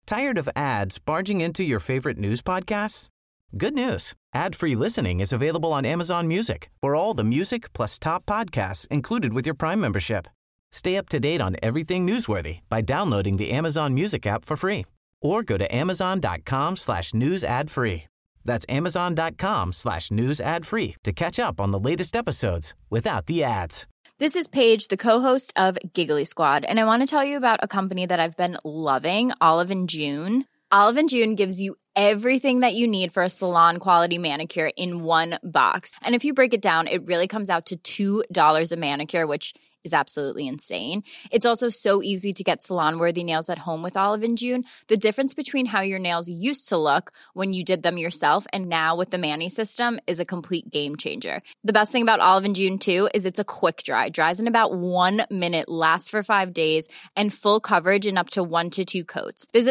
Tired of ads barging into your favorite news podcasts? Good news. Ad-free listening is available on Amazon Music for all the music plus top podcasts included with your Prime membership. Stay up to date on everything newsworthy by downloading the Amazon Music app for free or go to amazon.com/news ad free. That's amazon.com/news ad free to catch up on the latest episodes without the ads. This is Paige, the co-host of Giggly Squad, and I want to tell you about a company that I've been loving, Olive & June. Olive & June gives you everything that you need for a salon-quality manicure in one box. And if you break it down, it really comes out to $2 a manicure, which is absolutely insane. It's also so easy to get salon-worthy nails at home with Olive & June. The difference between how your nails used to look when you did them yourself and now with the Mani system is a complete game changer. The best thing about Olive & June, too, is it's a quick dry. Dries in about 1 minute, lasts for 5 days, and full coverage in up to 1 to 2 coats. Visit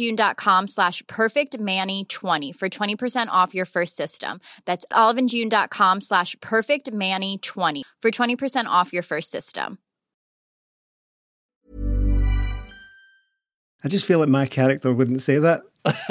oliveandjune.com/perfectmani20 for 20% off your first system. That's oliveandjune.com/perfectmani20 for 20% off your first system. I just feel like my character wouldn't say that.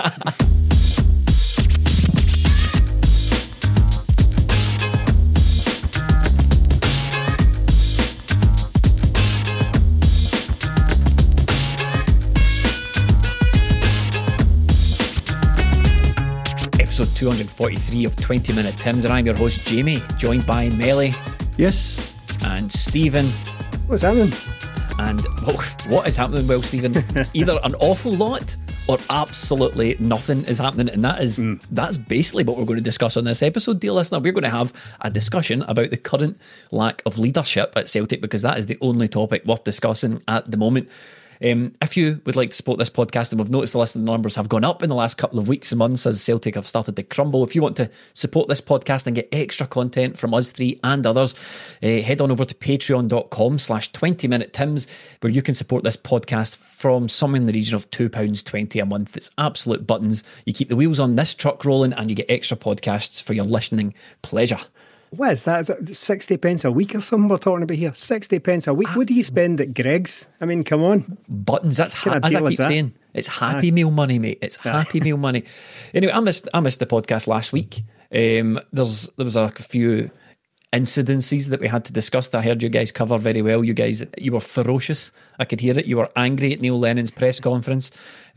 Episode 243 of 20 Minute Tims, and I'm your host Jamie, joined by Melly. Yes. And Stephen. What's happening? And what is happening? Well, Stephen, either an awful lot or absolutely nothing is happening, and that's basically what we're going to discuss on this episode, dear listener. We're going to have a discussion about the current lack of leadership at Celtic, because that is the only topic worth discussing at the moment. If you would like to support this podcast, and we've noticed the listener numbers have gone up in the last couple of weeks and months as Celtic have started to crumble. If you want to support this podcast and get extra content from us three and others, head on over to patreon.com/20minutetims, where you can support this podcast from somewhere in the region of £2.20 a month. It's absolute buttons. You keep the wheels on this truck rolling and you get extra podcasts for your listening pleasure. What is that? Is it 60 pence a week or something we're talking about here? 60 pence a week? What do you spend at Greg's? I mean, come on. Buttons, that's as I keep saying. It's Happy Meal money, mate. It's Happy Meal money. Anyway, I missed the podcast last week. There was a few incidences that we had to discuss that I heard you guys cover very well. You were ferocious. I could hear it. You were angry at Neil Lennon's press conference.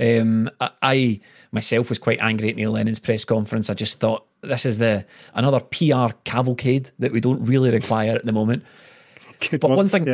I myself was quite angry at Neil Lennon's press conference. I just thought, this is another PR cavalcade that we don't really require at the moment. But one thing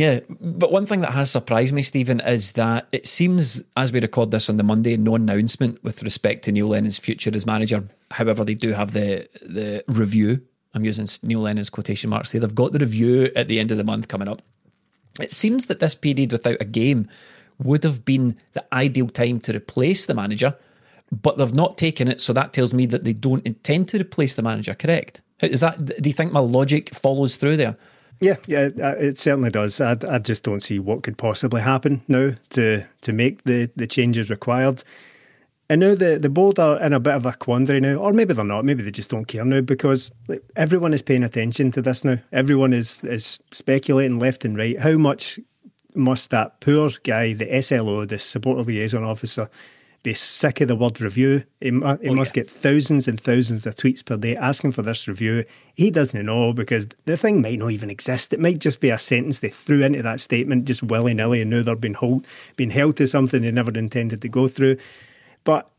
that has surprised me, Stephen, is that it seems, as we record this on the Monday, no announcement with respect to Neil Lennon's future as manager. However, they do have the review. I'm using Neil Lennon's quotation marks here. They've got the review at the end of the month coming up. It seems that this period without a game would have been the ideal time to replace the manager, but they've not taken it, so that tells me that they don't intend to replace the manager, correct? Is that? Do you think my logic follows through there? Yeah, it certainly does. I just don't see what could possibly happen now to make the changes required. And now the board are in a bit of a quandary now, or maybe they're not, maybe they just don't care now, because everyone is paying attention to this now. Everyone is speculating left and right. How much must that poor guy, the SLO, the supporter liaison officer, be sick of the word review? He must get thousands and thousands of tweets per day asking for this review. He doesn't know, because the thing might not even exist. It might just be a sentence they threw into that statement just willy-nilly, and now they're being held to something they never intended to go through. But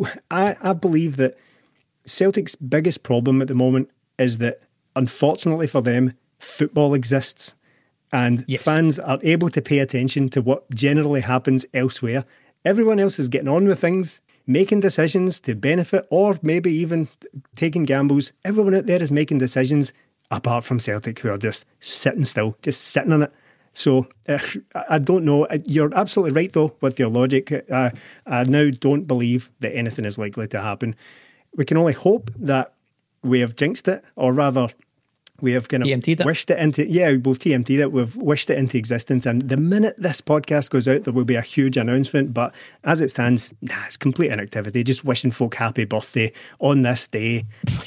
I believe that Celtic's biggest problem at the moment is that, unfortunately for them, football exists, and fans are able to pay attention to what generally happens elsewhere. Everyone else is getting on with things, making decisions to benefit, or maybe even taking gambles. Everyone out there is making decisions, apart from Celtic, who are just sitting still, just sitting on it. So I don't know. You're absolutely right, though, with your logic. I now don't believe that anything is likely to happen. We can only hope that we have jinxed it, or rather, we have kind of wished it into, we've TMT'd it, we've wished it into existence, and the minute this podcast goes out, there will be a huge announcement. But as it stands, it's complete inactivity, just wishing folk happy birthday on this day,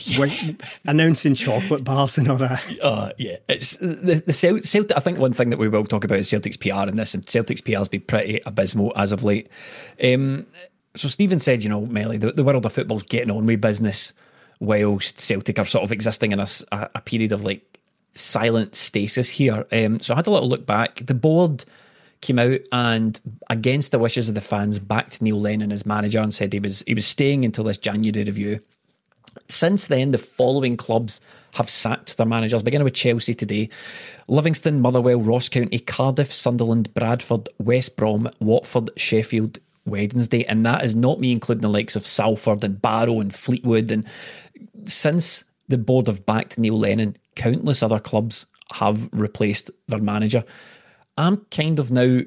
announcing chocolate bars and all that. It's the Celtic. I think one thing that we will talk about is Celtic's PR in this, and Celtic's PR has been pretty abysmal as of late. So Stephen said, Melly, the world of football's getting on with business whilst Celtic are sort of existing in a period of like silent stasis here. So I had a little look back. The board came out and, against the wishes of the fans, backed Neil Lennon as manager and said he was staying until this January review. Since then, the following clubs have sacked their managers, beginning with Chelsea today: Livingston, Motherwell, Ross County, Cardiff, Sunderland, Bradford, West Brom, Watford, Sheffield, Wednesday. And that is not me including the likes of Salford and Barrow and Fleetwood. And since the board have backed Neil Lennon, countless other clubs have replaced their manager. I'm kind of now,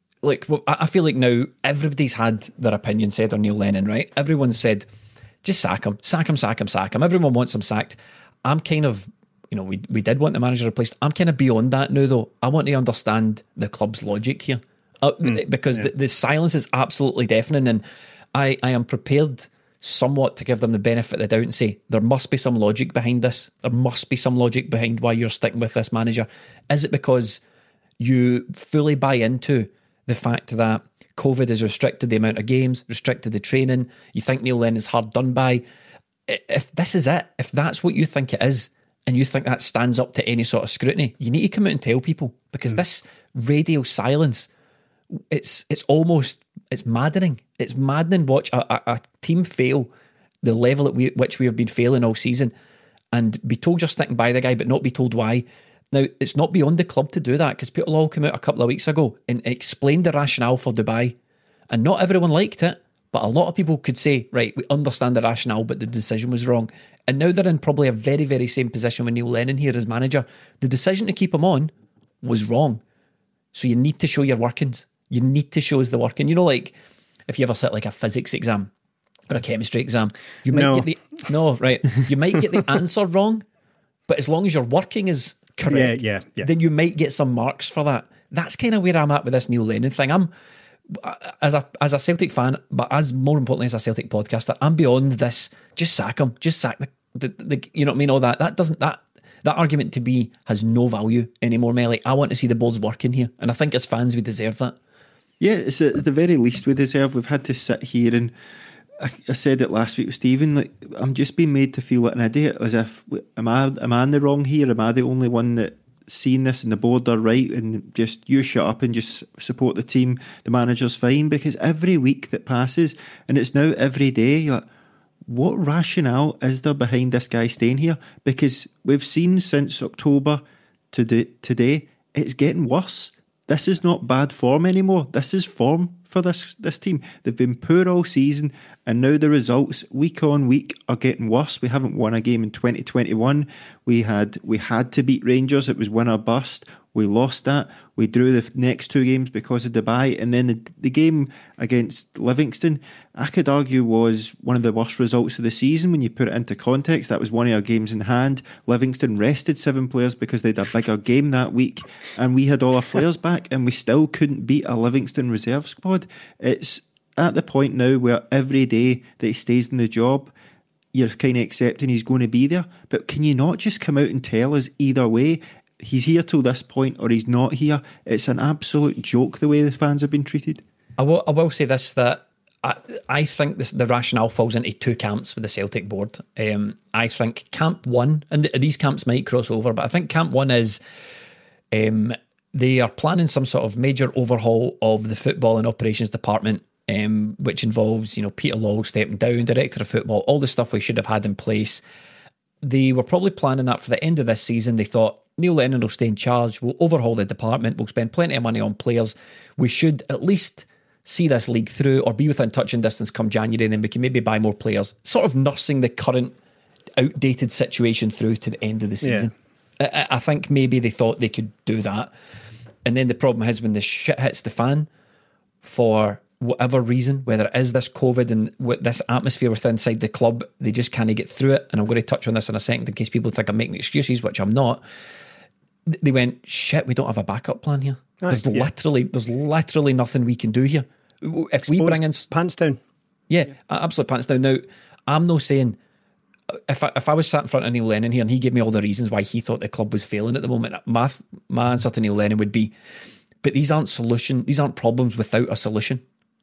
I feel like now everybody's had their opinion said on Neil Lennon, right? Everyone's said, just sack him. Everyone wants him sacked. I'm kind of, we did want the manager replaced. I'm kind of beyond that now, though. I want to understand the club's logic here. Because the silence is absolutely deafening, and I am prepared somewhat to give them the benefit of the doubt and say there must be some logic behind this. There must be some logic behind why you're sticking with this manager. Is it because you fully buy into the fact that COVID has restricted the amount of games, restricted the training? You think Neil Lennon's hard done by? If this is it, if that's what you think it is, and you think that stands up to any sort of scrutiny, you need to come out and tell people, because this radio silence, it's maddening. It's maddening. Watch a team fail the level at which we have been failing all season, and be told you're sticking by the guy, but not be told why. Now, it's not beyond the club to do that, because people all came out a couple of weeks ago and explained the rationale for Dubai, and not everyone liked it, but a lot of people could say, right, we understand the rationale, but the decision was wrong. And now they're in probably a very, very same position with Neil Lennon here as manager. The decision to keep him on was wrong. So you need to show your workings. You need to show us the working. Like if you ever sit like a physics exam or a chemistry exam, you might you might get the answer wrong, but as long as your working is correct, then you might get some marks for that. That's kind of where I'm at with this Neil Lennon thing. I'm as a Celtic fan, but as more importantly as a Celtic podcaster, I'm beyond this. Just sack him. Just sack the you know what I mean? All that doesn't that argument to me has no value anymore, Melly. I want to see the boards working here, and I think as fans we deserve that. Yeah, it's at the very least we deserve. We've had to sit here, and I said it last week with Stephen, like, I'm just being made to feel like an idiot, as if, am I in the wrong here? Am I the only one that seen this and the board are right, and just you shut up and just support the team, the manager's fine? Because every week that passes, and it's now every day, you're like, what rationale is there behind this guy staying here? Because we've seen since October to today, it's getting worse. This is not bad form anymore. This is form for this team. They've been poor all season, and now the results week on week are getting worse. We haven't won a game in 2021. We had to beat Rangers. It was win or bust. We lost that. We drew the next two games because of Dubai, and then the game against Livingston, I could argue, was one of the worst results of the season when you put it into context. That was one of our games in hand. Livingston rested 7 players because they had a bigger game that week, and we had all our players back, and we still couldn't beat a Livingston reserve squad. It's at the point now where every day that he stays in the job, you're kind of accepting he's going to be there. But can you not just come out and tell us either way? He's here till this point, or he's not here. It's an absolute joke the way the fans have been treated. I will say this, that I think the rationale falls into two camps with the Celtic board. I think camp one, and these camps might cross over, but I think camp one is they are planning some sort of major overhaul of the football and operations department, which involves, Peter Lawwell stepping down, director of football, all the stuff we should have had in place. They were probably planning that for the end of this season. They thought, Neil Lennon will stay in charge, we'll overhaul the department, we'll spend plenty of money on players. We should at least see this league through or be within touching distance come January, and then we can maybe buy more players. Sort of nursing the current outdated situation through to the end of the season. Yeah. I think maybe they thought they could do that. And then the problem is when the shit hits the fan, for whatever reason, whether it is this COVID and this atmosphere within inside the club, they just can't get through it. And I'm going to touch on this in a second in case people think I'm making excuses, which I'm not. They went, shit, we don't have a backup plan here. There's literally nothing we can do here. If we bring in pants down. Yeah, absolutely pants down. Now, I'm not saying if I was sat in front of Neil Lennon here and he gave me all the reasons why he thought the club was failing at the moment, my answer to Neil Lennon would be, but these aren't problems without a solution.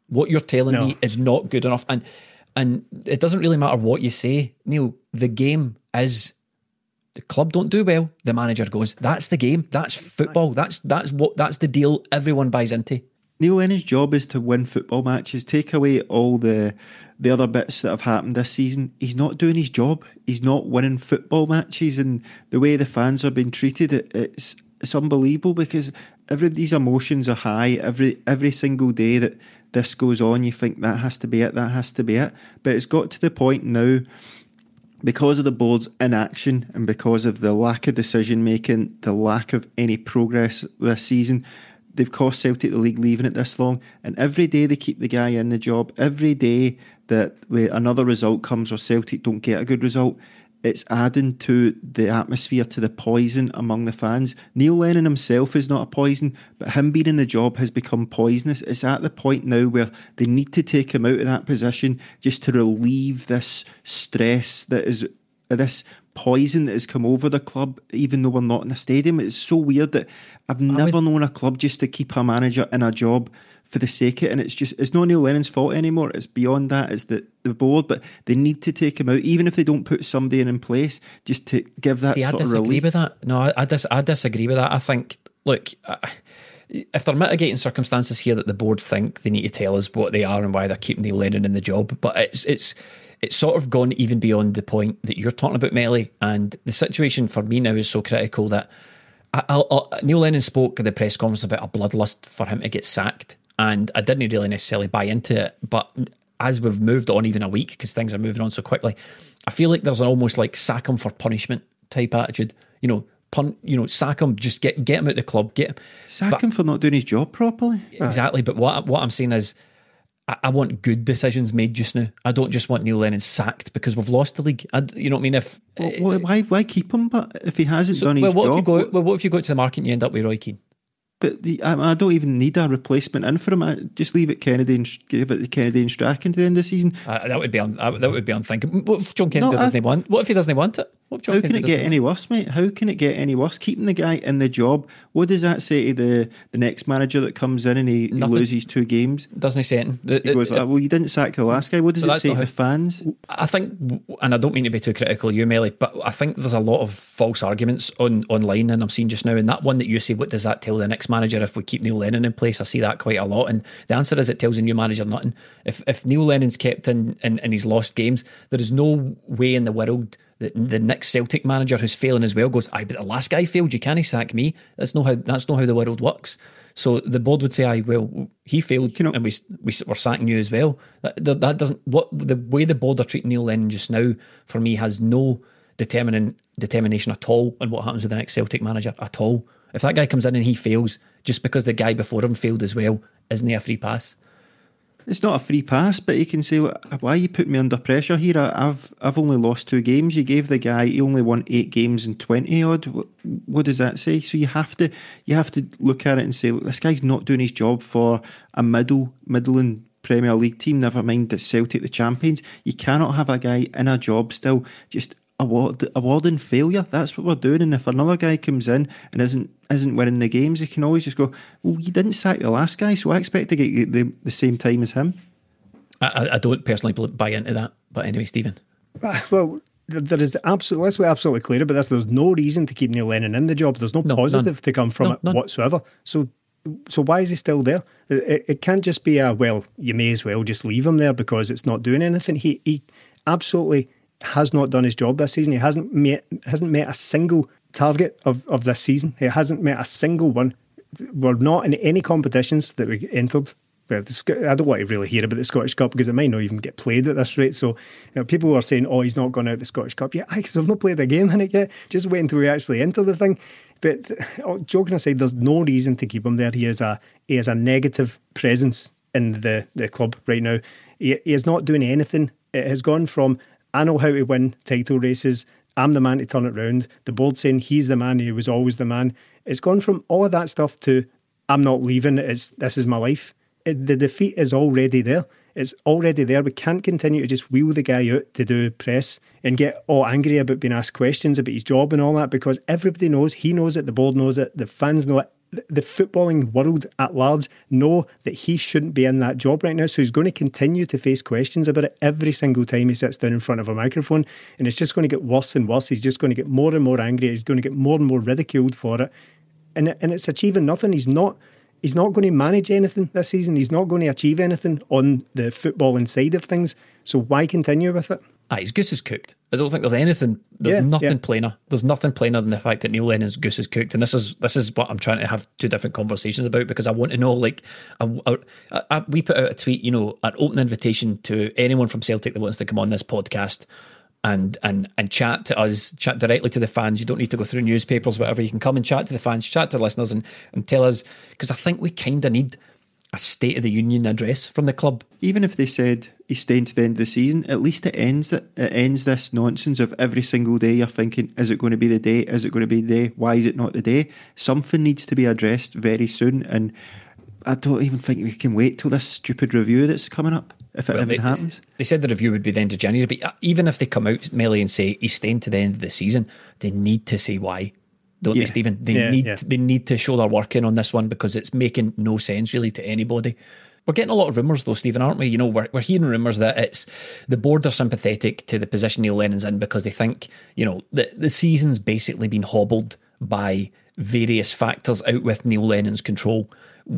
What you're telling me is not good enough. And it doesn't really matter what you say, Neil. The game is, the club don't do well, the manager goes. That's the game. That's football. That's the deal everyone buys into. Neil Lennon's job is to win football matches. Take away all the other bits that have happened this season. He's not doing his job. He's not winning football matches, and the way the fans are being treated, it's unbelievable, because everybody's emotions are high. Every single day that this goes on, you think that has to be it, that has to be it. But it's got to the point now, because of the board's inaction and because of the lack of decision making, the lack of any progress this season, they've cost Celtic the league leaving it this long. And every day they keep the guy in the job, every day that another result comes or Celtic don't get a good result, it's adding to the atmosphere, to the poison among the fans. Neil Lennon himself is not a poison, but him being in the job has become poisonous. It's at the point now where they need to take him out of that position just to relieve this stress that is this poison that has come over the club, even though we're not in the stadium. It's so weird that I've never known a club just to keep a manager in a job for the sake of it, and it's not Neil Lennon's fault anymore. It's beyond that. It's the board, but they need to take him out, even if they don't put somebody in place, just to give that sort of relief. I disagree with that. No, I disagree with that. I think, look, if there are mitigating circumstances here that the board think, they need to tell us what they are and why they're keeping Neil Lennon in the job. But it's sort of gone even beyond the point that you're talking about, Melly, and the situation for me now is so critical that Neil Lennon spoke at the press conference about a bloodlust for him to get sacked, and I didn't really necessarily buy into it. But as we've moved on even a week, because things are moving on so quickly, I feel like there's an almost like sack him for punishment type attitude. Sack him, just get him out the club, sack him for not doing his job properly. Exactly. But what I'm saying is, I want good decisions made just now. I don't just want Neil Lennon sacked because we've lost the league. You know what I mean? Why keep him? But if he hasn't done his job, what if you go to the market and you end up with Roy Keane? But I don't even need a replacement in for him. I just leave it Kennedy and give it to Kennedy and Strachan to the end of the season. That would be unthinkable. What if John Kennedy doesn't want? What if he doesn't want it? How can it get any worse, mate? How can it get any worse? Keeping the guy in the job, what does that say to the next manager that comes in and he loses 2 games? Doesn't he say anything? He goes well, you didn't sack the last guy. What does it say to the fans? I think, and I don't mean to be too critical of you, Melly, but I think there's a lot of false arguments online, and I'm seeing just now, and that one that you say, what does that tell the next manager if we keep Neil Lennon in place? I see that quite a lot, and the answer is it tells a new manager nothing. If Neil Lennon's kept in and he's lost games, there is no way in the world that the next Celtic manager who's failing as well goes, but the last guy failed, you can't sack me. That's not how the world works. So the board would say, he failed, and we're sacking you as well. That doesn't, the way the board are treating Neil Lennon just now, for me, has no determination at all on what happens with the next Celtic manager at all. If that guy comes in and he fails, just because the guy before him failed as well, isn't he a free pass? It's not a free pass, but he can say, look, why you put me under pressure here? I've only lost 2 games. You gave the guy, he only won 8 games in 20 odd. What does that say? So you have to look at it and say, look, this guy's not doing his job for a middling Premier League team, never mind the Celtic, the champions. You cannot have a guy in a job still just awarding failure. That's what we're doing. And if another guy comes in and isn't winning the games, they can always just go, well, you didn't sack the last guy, so I expect to get the same time as him. I don't personally buy into that, but anyway, Stephen. Well, there is absolutely, let's be absolutely clear about this. There's no reason to keep Neil Lennon in the job. There's no positive to come from it whatsoever. So why is he still there? It can't just be you may as well just leave him there because it's not doing anything. He absolutely has not done his job this season. He hasn't met a single target of this season. He hasn't met a single one. We're not in any competitions that we entered. I don't want to really hear about the Scottish Cup because it might not even get played at this rate. So people are saying, he's not gone out the Scottish Cup. Yeah, because we've not played a game in it yet. Just wait until we actually enter the thing. But joking aside, there's no reason to keep him there. He is a negative presence in the club right now. He is not doing anything. It has gone from, I know how to win title races, I'm the man to turn it round, the board saying he's the man, he was always the man. It's gone from all of that stuff to, I'm not leaving, this is my life. The defeat is already there. It's already there. We can't continue to just wheel the guy out to do press and get all angry about being asked questions about his job and all that, because everybody knows, he knows it, the board knows it, the fans know it, the footballing world at large know that he shouldn't be in that job right now. So he's going to continue to face questions about it every single time he sits down in front of a microphone. And it's just going to get worse and worse. He's just going to get more and more angry. He's going to get more and more ridiculed for it. And it's achieving nothing. He's not going to manage anything this season. He's not going to achieve anything on the footballing side of things. So why continue with it? His goose is cooked. I don't think there's anything. There's nothing plainer. There's nothing plainer than the fact that Neil Lennon's goose is cooked. And this is what I'm trying to have two different conversations about, because I want to know. Like, we put out a tweet, an open invitation to anyone from Celtic that wants to come on this podcast and chat to us, chat directly to the fans. You don't need to go through newspapers, whatever. You can come and chat to the fans, chat to the listeners, and tell us, because I think we kind of need a State of the Union address from the club. Even if they said he's staying to the end of the season, at least it ends this nonsense of every single day you're thinking, is it going to be the day? Is it going to be the day? Why is it not the day? Something needs to be addressed very soon, and I don't even think we can wait till this stupid review that's coming up, if it even happens. They said the review would be the end of January, but even if they come out, Melly, and say he's staying to the end of the season, they need to say why. Don't they, Stephen? They need to show their work in on this one, because it's making no sense really to anybody. We're getting a lot of rumours though, Stephen, aren't we? We're hearing rumours that it's the board are sympathetic to the position Neil Lennon's in, because they think, the season's basically been hobbled by various factors out with Neil Lennon's control.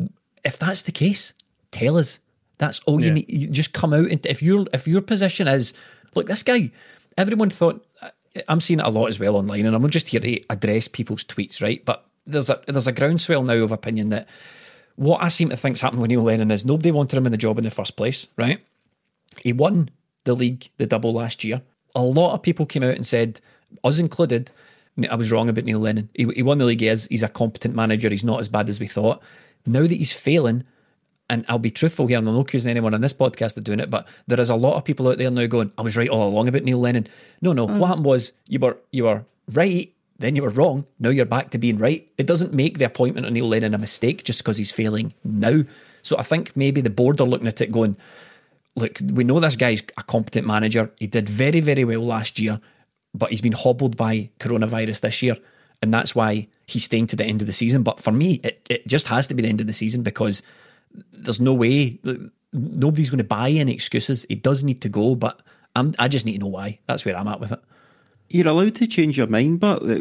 If that's the case, tell us. That's all you need. You just come out, and if your position is, look, this guy, everyone thought. I'm seeing it a lot as well online, and I'm just here to address people's tweets, right? But there's a groundswell now of opinion that what I seem to think's happened with Neil Lennon is nobody wanted him in the job in the first place, right? He won the league, the double last year. A lot of people came out and said, us included, I was wrong about Neil Lennon. He won the league. He's a competent manager. He's not as bad as we thought. Now that he's failing, and I'll be truthful here, and I'm not accusing anyone on this podcast of doing it, but there is a lot of people out there now going, I was right all along about Neil Lennon. No, what happened was you were right, then you were wrong, now you're back to being right. It doesn't make the appointment of Neil Lennon a mistake just because he's failing now. So I think maybe the board are looking at it going, look, we know this guy's a competent manager. He did very, very well last year, but he's been hobbled by coronavirus this year, and that's why he's staying to the end of the season. But for me, it just has to be the end of the season, because there's no way, nobody's going to buy any excuses. He does need to go, but I just need to know why. That's where I'm at with it. You're allowed to change your mind, but I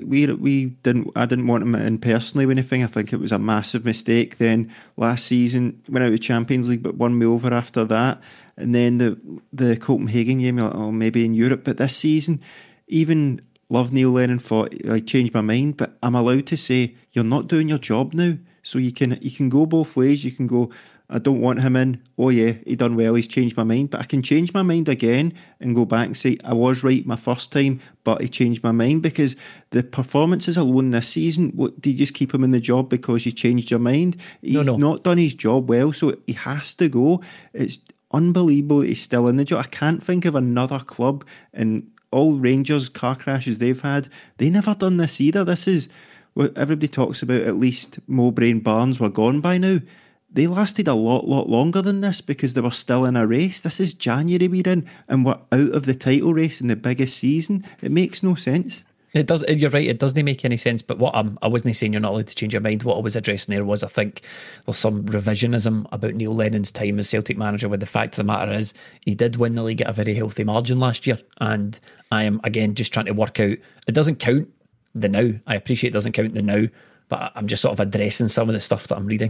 didn't want him in personally or anything. I think it was a massive mistake. Then last season, went out of Champions League, but won me over after that. And then the Copenhagen game, you're like, oh, maybe in Europe. But this season, even love Neil Lennon for changed my mind, but I'm allowed to say you're not doing your job now. So you can go both ways. You can go, I don't want him in. Oh yeah, he done well, he's changed my mind. But I can change my mind again and go back and say, I was right my first time, but he changed my mind. Because the performances alone this season, do you just keep him in the job because you changed your mind? He's not done his job well, so he has to go. It's unbelievable that he's still in the job. I can't think of another club, and all Rangers car crashes they've had, they never done this either. This is what everybody talks about. At least Mowbray and Barnes were gone by now. They lasted a lot longer than this because they were still in a race. This is January we're in, and we're out of the title race in the biggest season. It makes no sense. It does. You're right. It doesn't make any sense. But what I wasn't saying you're not allowed to change your mind. What I was addressing there was, I think there's some revisionism about Neil Lennon's time as Celtic manager. When the fact of the matter is, he did win the league at a very healthy margin last year, and I am again just trying to work out. It doesn't count the now. I appreciate it doesn't count the now, but I'm just sort of addressing some of the stuff that I'm reading.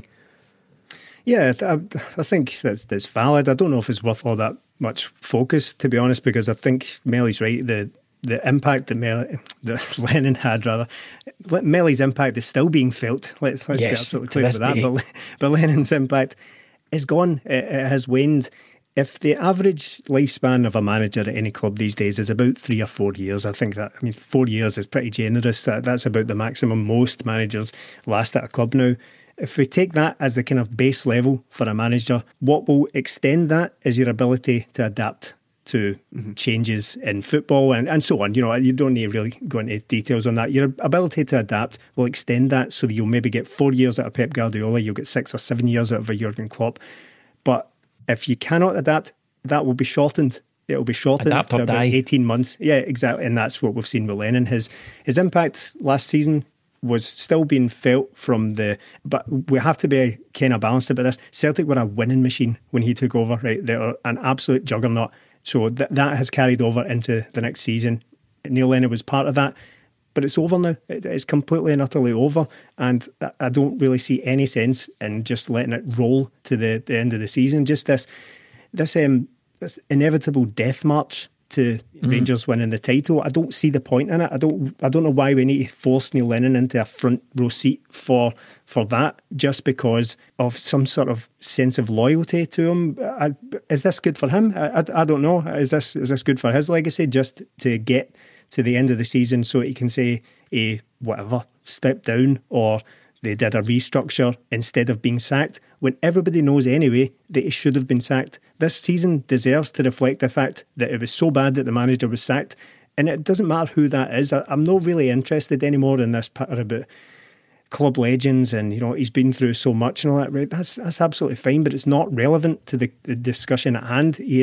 Yeah, I think that's valid. I don't know if it's worth all that much focus, to be honest, because I think Melly's right. The impact that Lennon had, rather, Melly's impact is still being felt. Let's be absolutely clear with that. But Lennon's impact is gone. It has waned. If the average lifespan of a manager at any club these days is about 3 or 4 years, I think 4 years is pretty generous. That's about the maximum most managers last at a club now. If we take that as the kind of base level for a manager, what will extend that is your ability to adapt to changes in football and so on. You don't need to really go into details on that. Your ability to adapt will extend that so that you'll maybe get 4 years out of Pep Guardiola, you'll get 6 or 7 years out of a Jurgen Klopp. But if you cannot adapt, that will be shortened. It will be shortened to about 18 months. Yeah, exactly. And that's what we've seen with Lennon. His impact last season was still being felt from but we have to be kind of balanced about this. Celtic were a winning machine when he took over, right? They are an absolute juggernaut. So that has carried over into the next season. Neil Lennon was part of that, but it's over now. It's completely and utterly over, and I don't really see any sense in just letting it roll to the end of the season. Just this inevitable death march to Rangers winning the title. I don't see the point in it. I don't know why we need to force Neil Lennon into a front row seat for that, just because of some sort of sense of loyalty to him. Is this good for him? I don't know. Is this good for his legacy, just to get to the end of the season so he can say whatever, step down, or they did a restructure instead of being sacked, when everybody knows anyway that he should have been sacked? This season deserves to reflect the fact that it was so bad that the manager was sacked, and it doesn't matter who that is. I'm not really interested anymore in this patter about club legends and, you know, he's been through so much and all that. Right? That's absolutely fine, but it's not relevant to the discussion at hand. He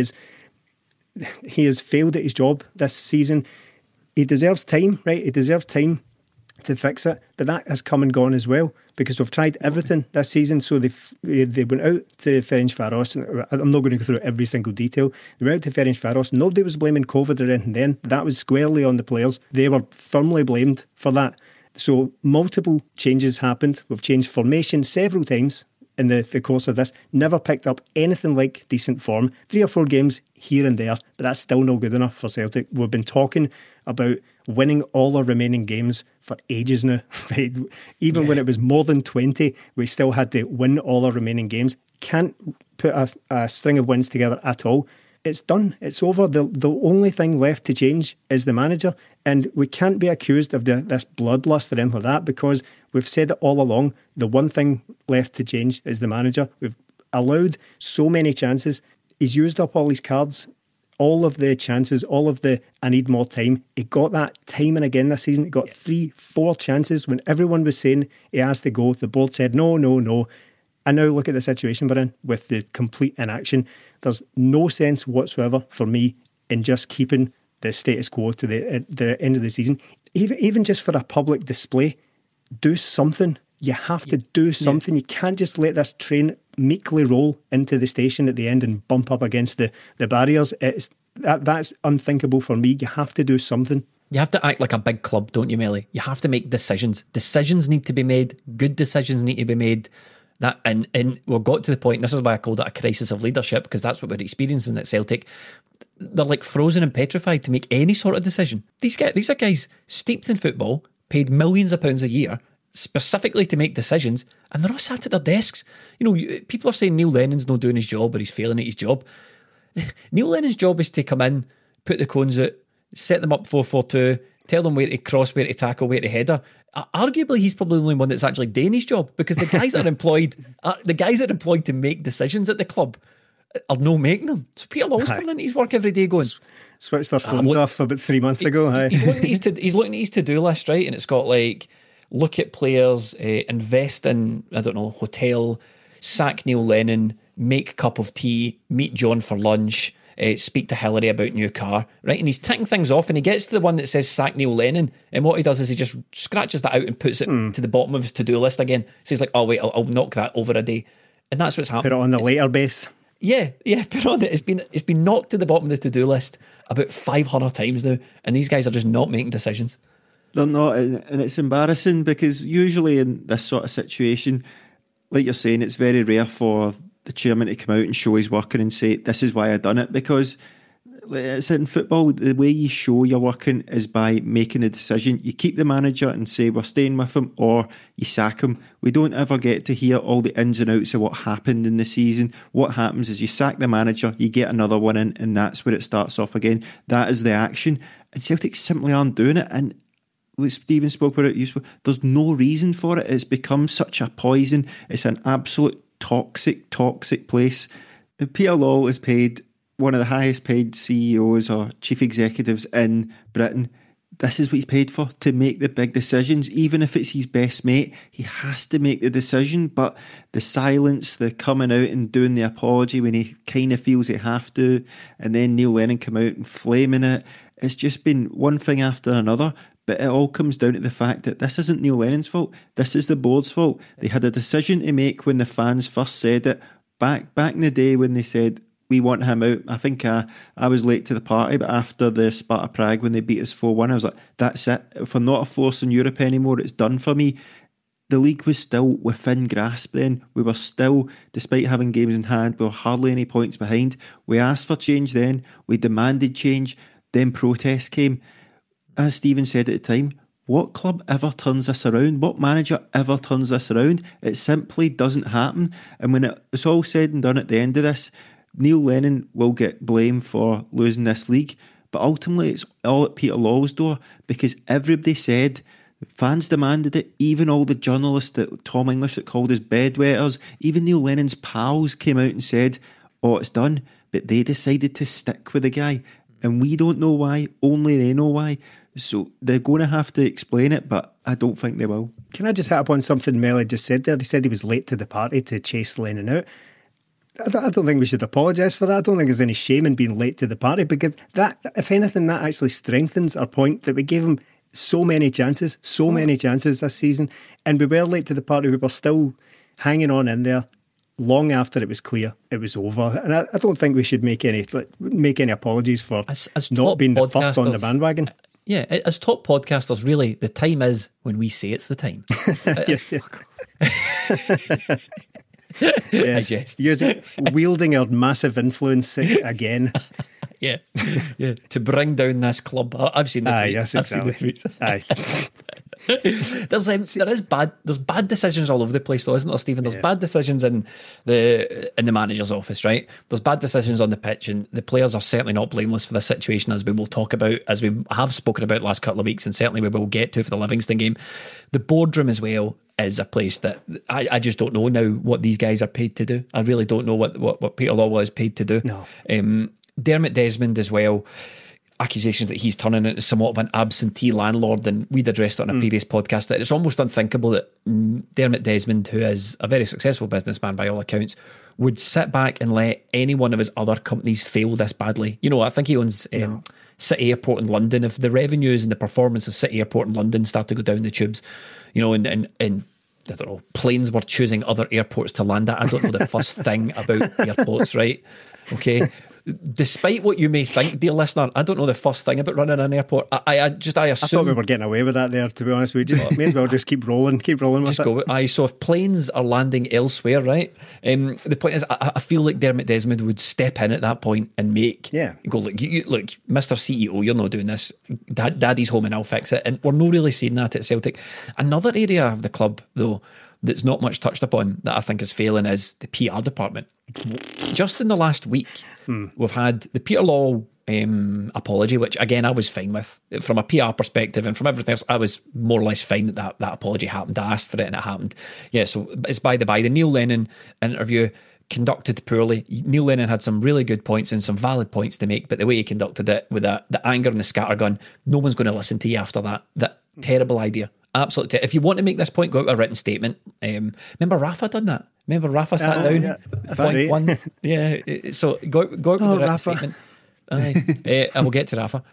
has failed at his job this season. He deserves time, right? He deserves time to fix it, but that has come and gone as well, because we've tried everything this season. So they went out to Ferencváros, and I'm not going to go through every single detail. They went out to Ferencváros. Nobody was blaming COVID or anything then. That was squarely on the players. They were firmly blamed for that. So multiple changes happened. We've changed formation several times in the course of this. Never picked up anything like decent form. 3 or 4 games here and there, but that's still not good enough for Celtic. We've been talking about winning all our remaining games for ages now. Right? Even when it was more than 20, we still had to win all our remaining games. Can't put a string of wins together at all. It's done. It's over. The only thing left to change is the manager, and we can't be accused of this bloodlust or anything like that, because we've said it all along. The one thing left to change is the manager. We've allowed so many chances. He's used up all his cards, all of the chances, all of the I need more time. He got that time and again this season. He got 3-4 chances when everyone was saying he has to go. The board said no. And now look at the situation we're in with the complete inaction. There's no sense whatsoever for me in just keeping the status quo to the end of the season. Even just for a public display, do something. You have to do something. You can't just let this train meekly roll into the station at the end and bump up against the barriers. That's unthinkable for me. You have to do something. You have to act like a big club, don't you, Melly? You have to make decisions. Decisions need to be made. Good decisions need to be made. That and we've got to the point, this is why I called it a crisis of leadership, because that's what we're experiencing at Celtic. They're like frozen and petrified to make any sort of decision. These are guys steeped in football, paid millions of pounds a year specifically to make decisions, and they're all sat at their desks. You know, people are saying Neil Lennon's not doing his job or he's failing at his job. Neil Lennon's job is to come in, put the cones out, set them up 4-4-2, tell them where to cross, where to tackle, where to header. Arguably, he's probably the only one that's actually doing his job, because the guys that are employed, to make decisions at the club are no making them. So Peter Lawwell's coming into his work every day going, switched their phones off about 3 months ago. He's looking at his to-do list, right? And it's got like, look at players, invest in, I don't know, hotel, sack Neil Lennon, make cup of tea, meet John for lunch, speak to Hillary about new car, right? And he's ticking things off, and he gets to the one that says sack Neil Lennon, and what he does is he just scratches that out and puts it to the bottom of his to-do list again. So he's like, oh wait, I'll knock that over a day. And that's what's happening. Put it on the later base. Yeah, put it on it. It's been knocked to the bottom of the to-do list about 500 times now, and these guys are just not making decisions. They're not, and it's embarrassing, because usually in this sort of situation, like you're saying, it's very rare for the chairman to come out and show his working and say, this is why I done it, because it's in football, the way you show you're working is by making a decision. You keep the manager and say we're staying with him, or you sack him. We don't ever get to hear all the ins and outs of what happened in the season. What happens is you sack the manager, you get another one in, and that's where it starts off again. That is the action, and Celtic simply aren't doing it. And what Stephen spoke about it, there's no reason for it. It's become such a poison. It's an absolute toxic place. Peter Lawwell is paid one of the highest paid CEOs or chief executives in Britain. This is what he's paid for, to make the big decisions. Even if it's his best mate, he has to make the decision. But the silence, the coming out and doing the apology when he kind of feels he have to, and then Neil Lennon come out and flaming it, it's just been one thing after another. But it all comes down to the fact that this isn't Neil Lennon's fault. This is the board's fault. They had a decision to make when the fans first said it. Back in the day when they said, we want him out. I think I was late to the party, but after the Sparta Prague, when they beat us 4-1, I was like, that's it. If we're not a force in Europe anymore, it's done for me. The league was still within grasp then. We were still, despite having games in hand, we were hardly any points behind. We asked for change then. We demanded change. Then protests came. As Stephen said at the time, what club ever turns this around? What manager ever turns this around? It simply doesn't happen. And when it's all said and done at the end of this, Neil Lennon will get blamed for losing this league, but ultimately it's all at Peter Lawwell's door, because everybody said, fans demanded it, even all the journalists that Tom English that called us bedwetters, even Neil Lennon's pals came out and said, oh, it's done, but they decided to stick with the guy, and we don't know why, only they know why, so they're going to have to explain it, but I don't think they will. Can I just hit up on something Melly just said there? He said he was late to the party to chase Lennon out. I don't think we should apologise for that. I don't think there's any shame in being late to the party, because that, if anything, that actually strengthens our point that we gave him so many chances this season, and we were late to the party. We were still hanging on in there long after it was clear it was over, and I don't think we should make any apologies for as not being the first on the bandwagon. Yeah, as top podcasters, really, the time is when we say it's the time. Yes, wielding our massive influence again. Yeah, to bring down this club. I've seen the tweets. Yes, exactly. I've seen the tweets. There's bad decisions all over the place, though, isn't there, Stephen? There's bad decisions in the manager's office, right? There's bad decisions on the pitch, and the players are certainly not blameless for this situation, as we will talk about, as we have spoken about the last couple of weeks, and certainly we will get to for the Livingston game. The boardroom as well is a place that I just don't know now what these guys are paid to do. I really don't know what Peter Lawwell is paid to do. No. Dermot Desmond as well, accusations that he's turning into somewhat of an absentee landlord, and we'd addressed it on a previous podcast that it's almost unthinkable that Dermot Desmond, who is a very successful businessman by all accounts, would sit back and let any one of his other companies fail this badly. You know, I think he owns City Airport in London. If the revenues and the performance of City Airport in London start to go down the tubes, you know, and I don't know, planes were choosing other airports to land at. I don't know the first thing about airports, right? Okay. Despite what you may think, dear listener, I don't know the first thing about running an airport. I assume. I thought we were getting away with that there, to be honest. We just may as well just keep rolling with just it. Go. So if planes are landing elsewhere, right? The point is, I feel like Dermot Desmond would step in at that point and go, look, Mr. CEO, you're not doing this. Daddy's home and I'll fix it. And we're not really seeing that at Celtic. Another area of the club, though, that's not much touched upon that I think is failing is the PR department. Just in the last week, we've had the Peter Lawwell apology, which again I was fine with from a PR perspective, and from everything else I was more or less fine that apology happened. I asked for it and it happened. Yeah, so it's by the by. The Neil Lennon interview conducted poorly. Neil Lennon had some really good points and some valid points to make, but the way he conducted it with the anger and the scattergun, no one's going to listen to you after that. That terrible idea. Absolutely. If you want to make this point, go out with a written statement. Remember Rafa done that? Remember Rafa sat down? Yeah. Point one. Yeah. So go out with a written statement. Aye. And we'll get to Rafa.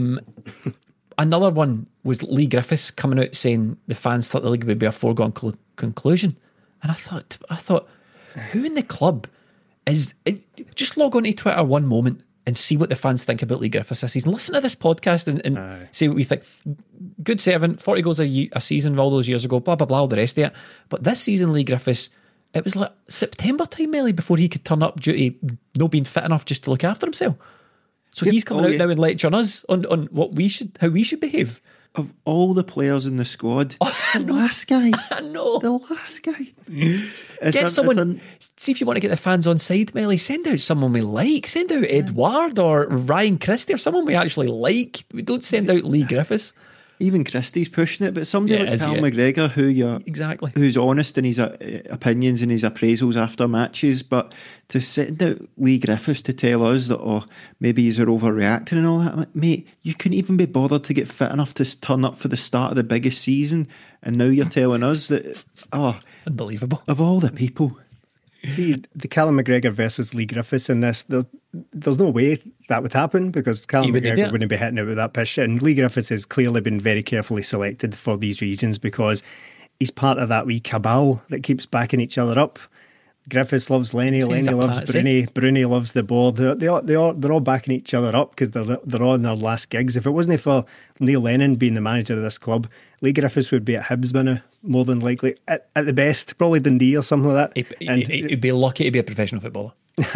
Another one was Lee Griffiths coming out saying the fans thought the league would be a foregone conclusion. And I thought, who in the club is... Just log on to Twitter one moment and see what the fans think about Lee Griffiths this season. Listen to this podcast and say what we think. Good servant, 40 goals a season all those years ago, blah, blah, blah, all the rest of it. But this season, Lee Griffiths, it was like September time, Melly, before he could turn up due to not being fit enough just to look after himself. So he's coming out now and lecturing us on how we should behave. Of all the players in the squad, the last guy. I know. The last guy. Get someone. See if you want to get the fans on side, Melly. Send out someone we like. Send out Edouard or Ryan Christie or someone we actually like. We don't send out Lee Griffiths. Even Christie's pushing it, but somebody like Cal McGregor, who's honest in his opinions and his appraisals after matches, but to send out Lee Griffiths to tell us that maybe he's overreacting and all that, mate, you couldn't even be bothered to get fit enough to turn up for the start of the biggest season, and now you're telling us that unbelievable. Of all the people, See, the Callum McGregor versus Leigh Griffiths in this, there's no way that would happen because Callum McGregor wouldn't be hitting it with that pitch. And Leigh Griffiths has clearly been very carefully selected for these reasons because he's part of that wee cabal that keeps backing each other up. Griffiths loves Lenny, Lenny loves Bruni, Bruni loves the board. They're all backing each other up because they're on their last gigs. If it wasn't for Neil Lennon being the manager of this club, Leigh Griffiths would be at Hibs by now, more than likely. At the best, probably Dundee or something like that. He'd be lucky to be a professional footballer.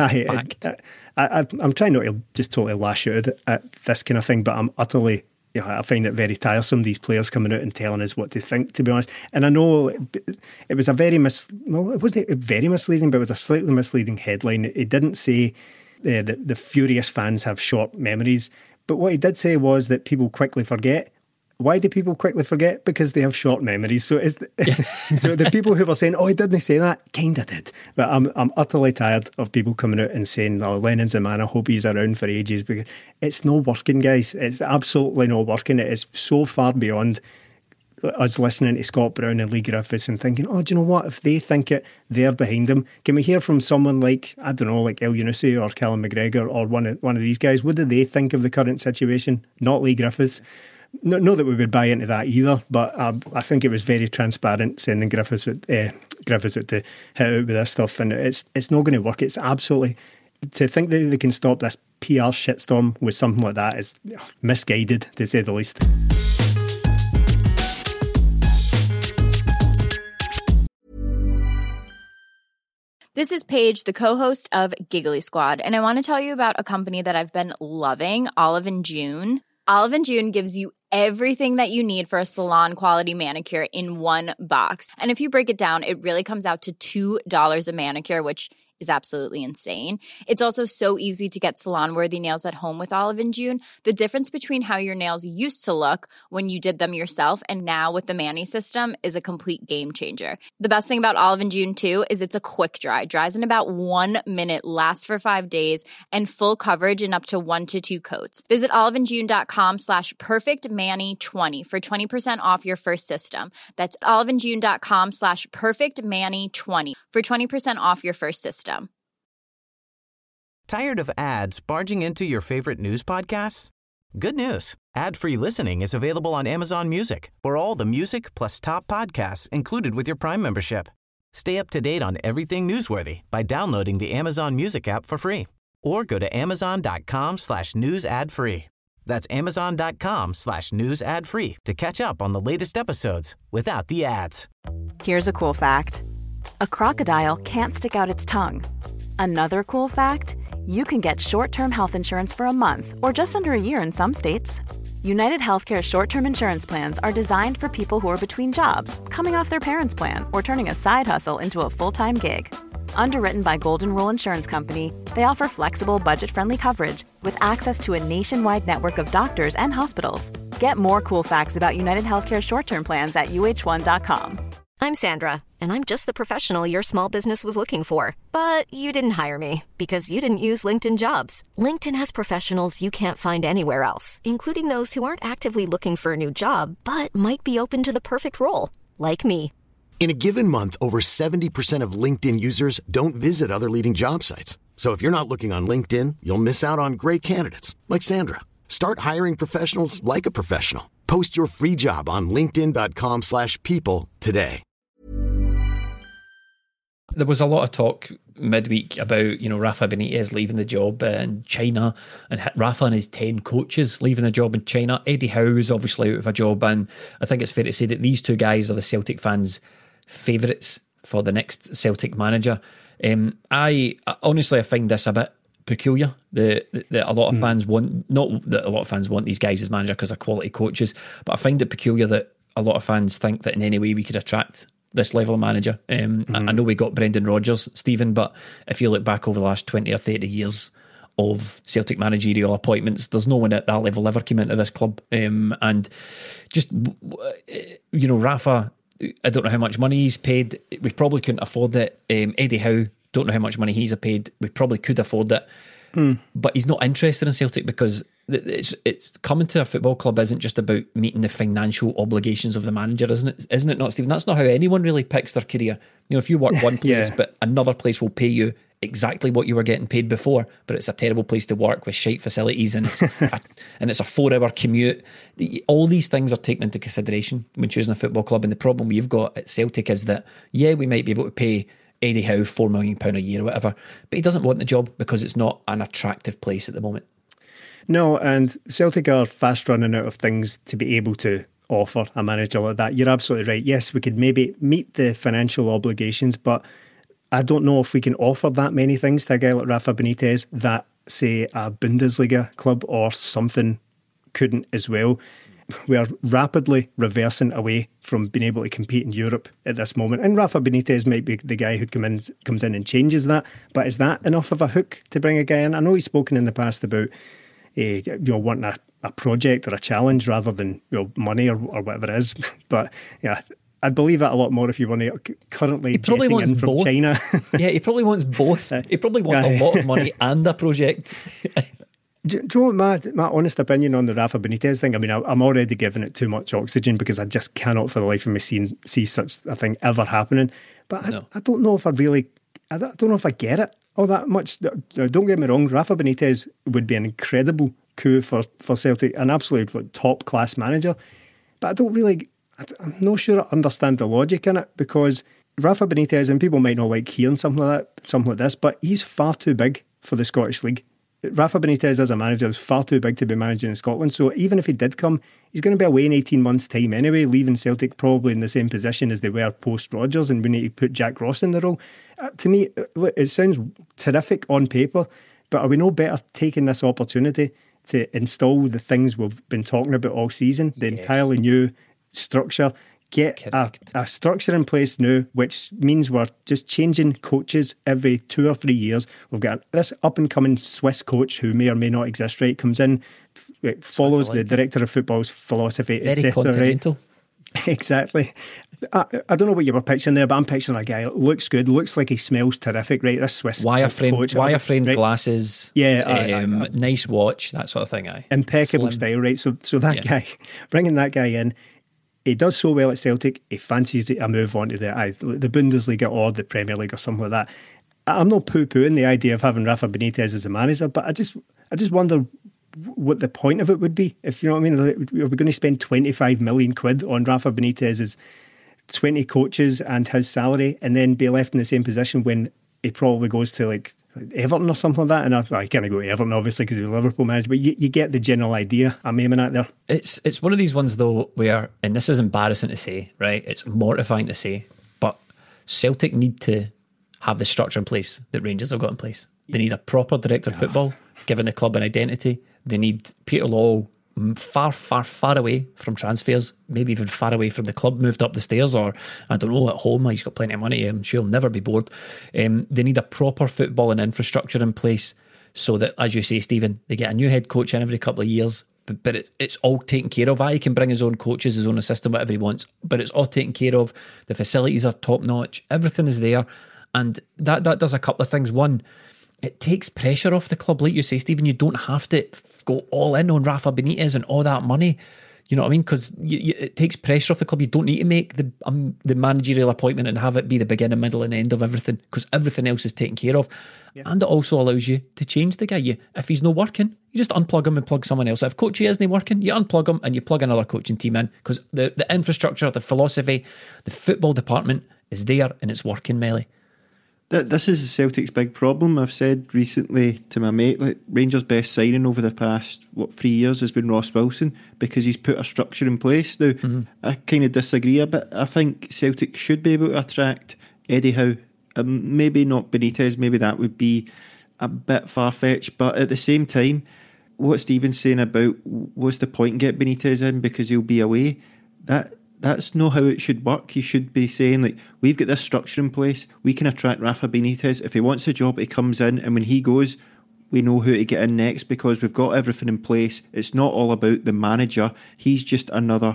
I'm trying not to just totally lash out at this kind of thing, but I'm utterly... I find it very tiresome, these players coming out and telling us what to think, to be honest. And I know it was a very it wasn't very misleading, but it was a slightly misleading headline. It didn't say the furious fans have short memories. But what he did say was that people quickly forget. Why do people quickly forget? Because they have short memories. So so the people who were saying, "Oh, he didn't say that," kind of did. But I'm utterly tired of people coming out and saying, "Oh, Lennon's a man. I hope he's around for ages," because it's not working, guys. It's absolutely not working. It is so far beyond us listening to Scott Brown and Leigh Griffiths and thinking, "Oh, do you know what? If they think it, they're behind them." Can we hear from someone like, I don't know, like El Yunusi or Callum McGregor or one of these guys? What do they think of the current situation? Not Leigh Griffiths. Not that we would buy into that either, but I think it was very transparent sending Griffiths out to hit out with this stuff, and it's not going to work. It's absolutely, to think that they can stop this PR shitstorm with something like that is misguided, to say the least. This is Paige, the co-host of Giggly Squad, and I want to tell you about a company that I've been loving, Olive & June. Olive & June gives you everything that you need for a salon-quality manicure in one box. And if you break it down, it really comes out to $2 a manicure, which is absolutely insane. It's also so easy to get salon-worthy nails at home with Olive & June. The difference between how your nails used to look when you did them yourself and now with the Mani system is a complete game changer. The best thing about Olive & June, too, is it's a quick dry. Dries in about 1 minute, lasts for 5 days, and full coverage in up to 1 to 2 coats. Visit oliveandjune.com/perfectmani20 for 20% off your first system. That's oliveandjune.com/perfectmani20 for 20% off your first system. Tired of ads barging into your favorite news podcasts? Good news. Ad-free listening is available on Amazon Music for all the music plus top podcasts included with your Prime membership. Stay up to date on everything newsworthy by downloading the Amazon Music app for free or go to amazon.com/news ad free. That's amazon.com/news ad free to catch up on the latest episodes without the ads. Here's a cool fact. A crocodile can't stick out its tongue. Another cool fact, you can get short-term health insurance for a month or just under a year in some states. United Healthcare short-term insurance plans are designed for people who are between jobs, coming off their parents' plan, or turning a side hustle into a full-time gig. Underwritten by Golden Rule Insurance Company, they offer flexible, budget-friendly coverage with access to a nationwide network of doctors and hospitals. Get more cool facts about United Healthcare short-term plans at uh1.com. I'm Sandra, and I'm just the professional your small business was looking for. But you didn't hire me because you didn't use LinkedIn Jobs. LinkedIn has professionals you can't find anywhere else, including those who aren't actively looking for a new job, but might be open to the perfect role, like me. In a given month, over 70% of LinkedIn users don't visit other leading job sites. So if you're not looking on LinkedIn, you'll miss out on great candidates like Sandra. Start hiring professionals like a professional. Post your free job on linkedin.com/people today. There was a lot of talk midweek about, Rafa Benitez leaving the job in China and Rafa and his 10 coaches leaving the job in China. Eddie Howe is obviously out of a job, and I think it's fair to say that these two guys are the Celtic fans' favourites for the next Celtic manager. I honestly find this a bit peculiar that a lot of fans want, not that a lot of fans want these guys as manager because they're quality coaches, but I find it peculiar that a lot of fans think that in any way we could attract this level of manager. I know we got Brendan Rodgers, Stephen, but if you look back over the last 20 or 30 years of Celtic managerial appointments, there's no one at that level ever came into this club. And just, Rafa, I don't know how much money he's paid. We probably couldn't afford it. Eddie Howe, don't know how much money he's paid. We probably could afford it. But he's not interested in Celtic because it's coming to a football club isn't just about meeting the financial obligations of the manager, isn't it not, Stephen? That's not how anyone really picks their career. You know, if you work one place but another place will pay you exactly what you were getting paid before, but it's a terrible place to work with shite facilities and it's a 4-hour commute. All these things are taken into consideration when choosing a football club, and the problem we've got at Celtic is that, yeah, we might be able to pay Eddie Howe £4 million a year or whatever, but he doesn't want the job because it's not an attractive place at the moment. No, and Celtic are fast running out of things to be able to offer a manager like that. You're absolutely right. Yes, we could maybe meet the financial obligations, but I don't know if we can offer that many things to a guy like Rafa Benitez that, say, a Bundesliga club or something couldn't as well. We are rapidly reversing away from being able to compete in Europe at this moment. And Rafa Benitez might be the guy who comes in and changes that. But is that enough of a hook to bring a guy in? I know he's spoken in the past about wanting a project or a challenge rather than money or whatever it is. But yeah, I'd believe that a lot more if you want to currently he probably wants in from both. China. Yeah, he probably wants both. He probably wants a lot of money and a project. Do you know what my honest opinion on the Rafa Benitez thing? I mean, I'm already giving it too much oxygen because I just cannot for the life of me see such a thing ever happening. But I don't know if I don't know if I get it all that much. Don't get me wrong, Rafa Benitez would be an incredible coup for Celtic, an absolute top-class manager. But I'm not sure I understand the logic in it, because Rafa Benitez, and people might not like hearing something like this, but he's far too big for the Scottish League. Rafa Benitez as a manager is far too big to be managing in Scotland. So even if he did come, he's going to be away in 18 months' time anyway, leaving Celtic probably in the same position as they were post-Rodgers, and we need to put Jack Ross in the role. To me, it sounds terrific on paper, but are we no better taking this opportunity to install the things we've been talking about all season, the entirely new structure, get a structure in place now, which means we're just changing coaches every 2 or 3 years. We've got this up-and-coming Swiss coach who may or may not exist, right? Comes in, follows the director of football's philosophy, etc. Right? Exactly. I don't know what you were picturing there, but I'm picturing a guy that looks good, looks like he smells terrific, right? This Swiss wire-framed right? glasses, nice watch, that sort of thing. Impeccable style, right? So that guy, bringing that guy in, he does so well at Celtic, he fancies a move on to the Bundesliga or the Premier League or something like that. I'm not poo-pooing the idea of having Rafa Benitez as a manager, but I just wonder what the point of it would be. If you know what I mean, are we going to spend 25 million quid on Rafa Benitez's 20 coaches and his salary, and then be left in the same position when he probably goes to like Everton or something like that? And I can't go to Everton obviously because he's a Liverpool manager, but you get the general idea I'm aiming at there. It's one of these ones though where, and this is embarrassing to say, right? It's mortifying to say, but Celtic need to have the structure in place that Rangers have got in place. They need a proper director of football, giving the club an identity. They need Peter Law far, far, far away from transfers, maybe even far away from the club, moved up the stairs, or I don't know, at home. He's got plenty of money, I'm sure he'll never be bored. They need a proper football and infrastructure in place so that, as you say, Stephen, they get a new head coach in every couple of years, but it's all taken care of. He can bring his own coaches, his own assistant, whatever he wants, but it's all taken care of. The facilities are top notch, everything is there, and that does a couple of things. One, it takes pressure off the club, like you say, Stephen. You don't have to go all in on Rafa Benitez and all that money. You know what I mean? Because it takes pressure off the club. You don't need to make the managerial appointment and have it be the beginning, middle and end of everything, because everything else is taken care of. Yeah. And it also allows you to change the guy. If he's not working, you just unplug him and plug someone else. If coach isn't working, you unplug him and you plug another coaching team in, because the infrastructure, the philosophy, the football department is there and it's working, Melly. This is Celtic's big problem. I've said recently to my mate, like, Rangers' best signing over the past 3 years has been Ross Wilson, because he's put a structure in place. Now, I kind of disagree a bit. I think Celtic should be able to attract Eddie Howe. Maybe not Benitez, maybe that would be a bit far-fetched, but at the same time, what Stephen's saying about what's the point in getting Benitez in because he'll be away, that's not how it should work. He should be saying, like, we've got this structure in place, we can attract Rafa Benitez. If he wants a job, he comes in, and when he goes, we know who to get in next because we've got everything in place. It's not all about the manager. He's just another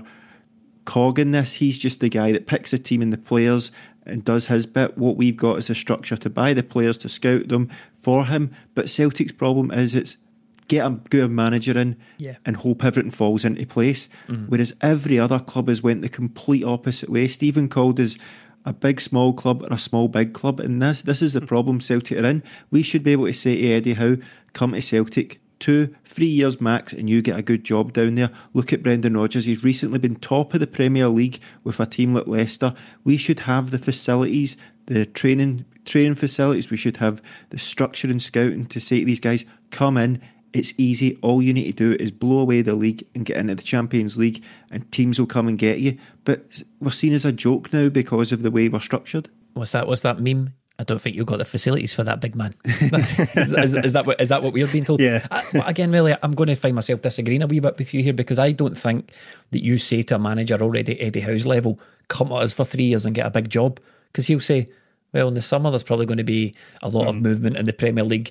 cog in this. He's just the guy that picks a team and the players and does his bit. What we've got is a structure to buy the players, to scout them for him. But Celtic's problem is it's get a good manager in and hope everything falls into place. Whereas every other club has went the complete opposite way. Stephen called us a big small club or a small big club, and this is the problem Celtic are in. We should be able to say to Eddie Howe, come to Celtic, 2-3 years max, and you get a good job down there. Look at Brendan Rodgers, he's recently been top of the Premier League with a team like Leicester. We should have the facilities, the training facilities, we should have the structure and scouting to say to these guys, come in. It's easy. All you need to do is blow away the league and get into the Champions League, and teams will come and get you. But we're seen as a joke now because of the way we're structured. What's that meme? I don't think you've got the facilities for that, big man. is that what we're being told? Yeah. Again, really, I'm going to find myself disagreeing a wee bit with you here, because I don't think that you say to a manager already Eddie Howe's level, come to us for 3 years and get a big job, because he'll say, well, in the summer there's probably going to be a lot of movement in the Premier League.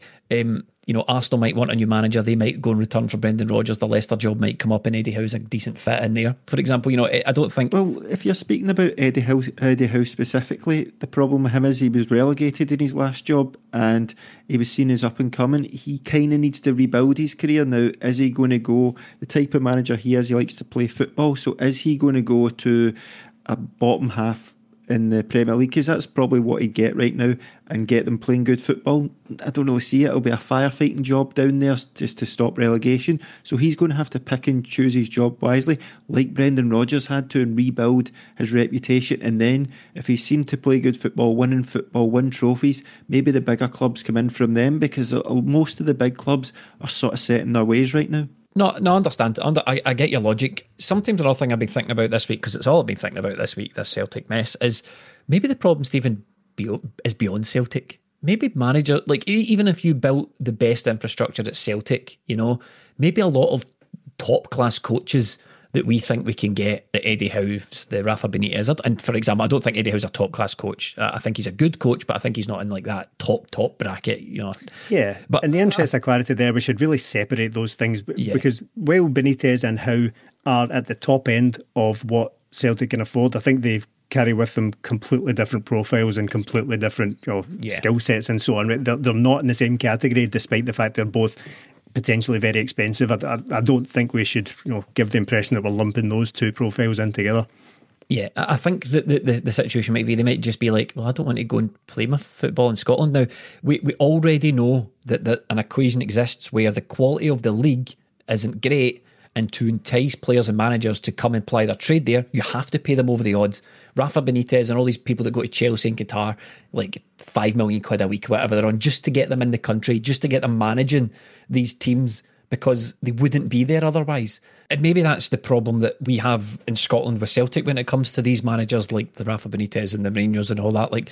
Arsenal might want a new manager. They might go and return for Brendan Rodgers. The Leicester job might come up, and Eddie Howe's a decent fit in there. For example, I don't think... Well, if you're speaking about Eddie Howe specifically, the problem with him is he was relegated in his last job and he was seen as up and coming. He kind of needs to rebuild his career now. Is he going to go... The type of manager he is, he likes to play football. So is he going to go to a bottom half in the Premier League, because that's probably what he'd get right now, and get them playing good football? I don't really see it. It'll be a firefighting job down there just to stop relegation. So he's going to have to pick and choose his job wisely, like Brendan Rodgers had to, and rebuild his reputation. And then if he's seen to play good football, win trophies, maybe the bigger clubs come in from them, because most of the big clubs are sort of set in their ways right now. No, I understand. I get your logic. Sometimes another thing I've been thinking about this week, because it's all I've been thinking about this week, this Celtic mess, is maybe the problem, Stephen, is beyond Celtic. Maybe manager, like even if you built the best infrastructure at Celtic, maybe a lot of top class coaches that we think we can get, the Eddie Howe's, the Rafa Benitez. And for example, I don't think Eddie Howe's a top class coach. I think he's a good coach, but I think he's not in like that top bracket, Yeah, but in the interest of clarity there, we should really separate those things, because while Benitez and Howe are at the top end of what Celtic can afford, I think they carry with them completely different profiles and completely different skill sets and so on. They're not in the same category, despite the fact they're both potentially very expensive. I don't think we should give the impression that we're lumping those two profiles in together. Yeah, I think that the situation might be, they might just be like, well, I don't want to go and play my football in Scotland. Now, we already know that an equation exists where the quality of the league isn't great, and to entice players and managers to come and ply their trade there, you have to pay them over the odds. Rafa Benitez and all these people that go to Chelsea and Qatar, like £5 million a week, whatever they're on, just to get them in the country, just to get them managing these teams, because they wouldn't be there otherwise. And maybe that's the problem that we have in Scotland with Celtic when it comes to these managers like the Rafa Benitez and the Rangers and all that. Like,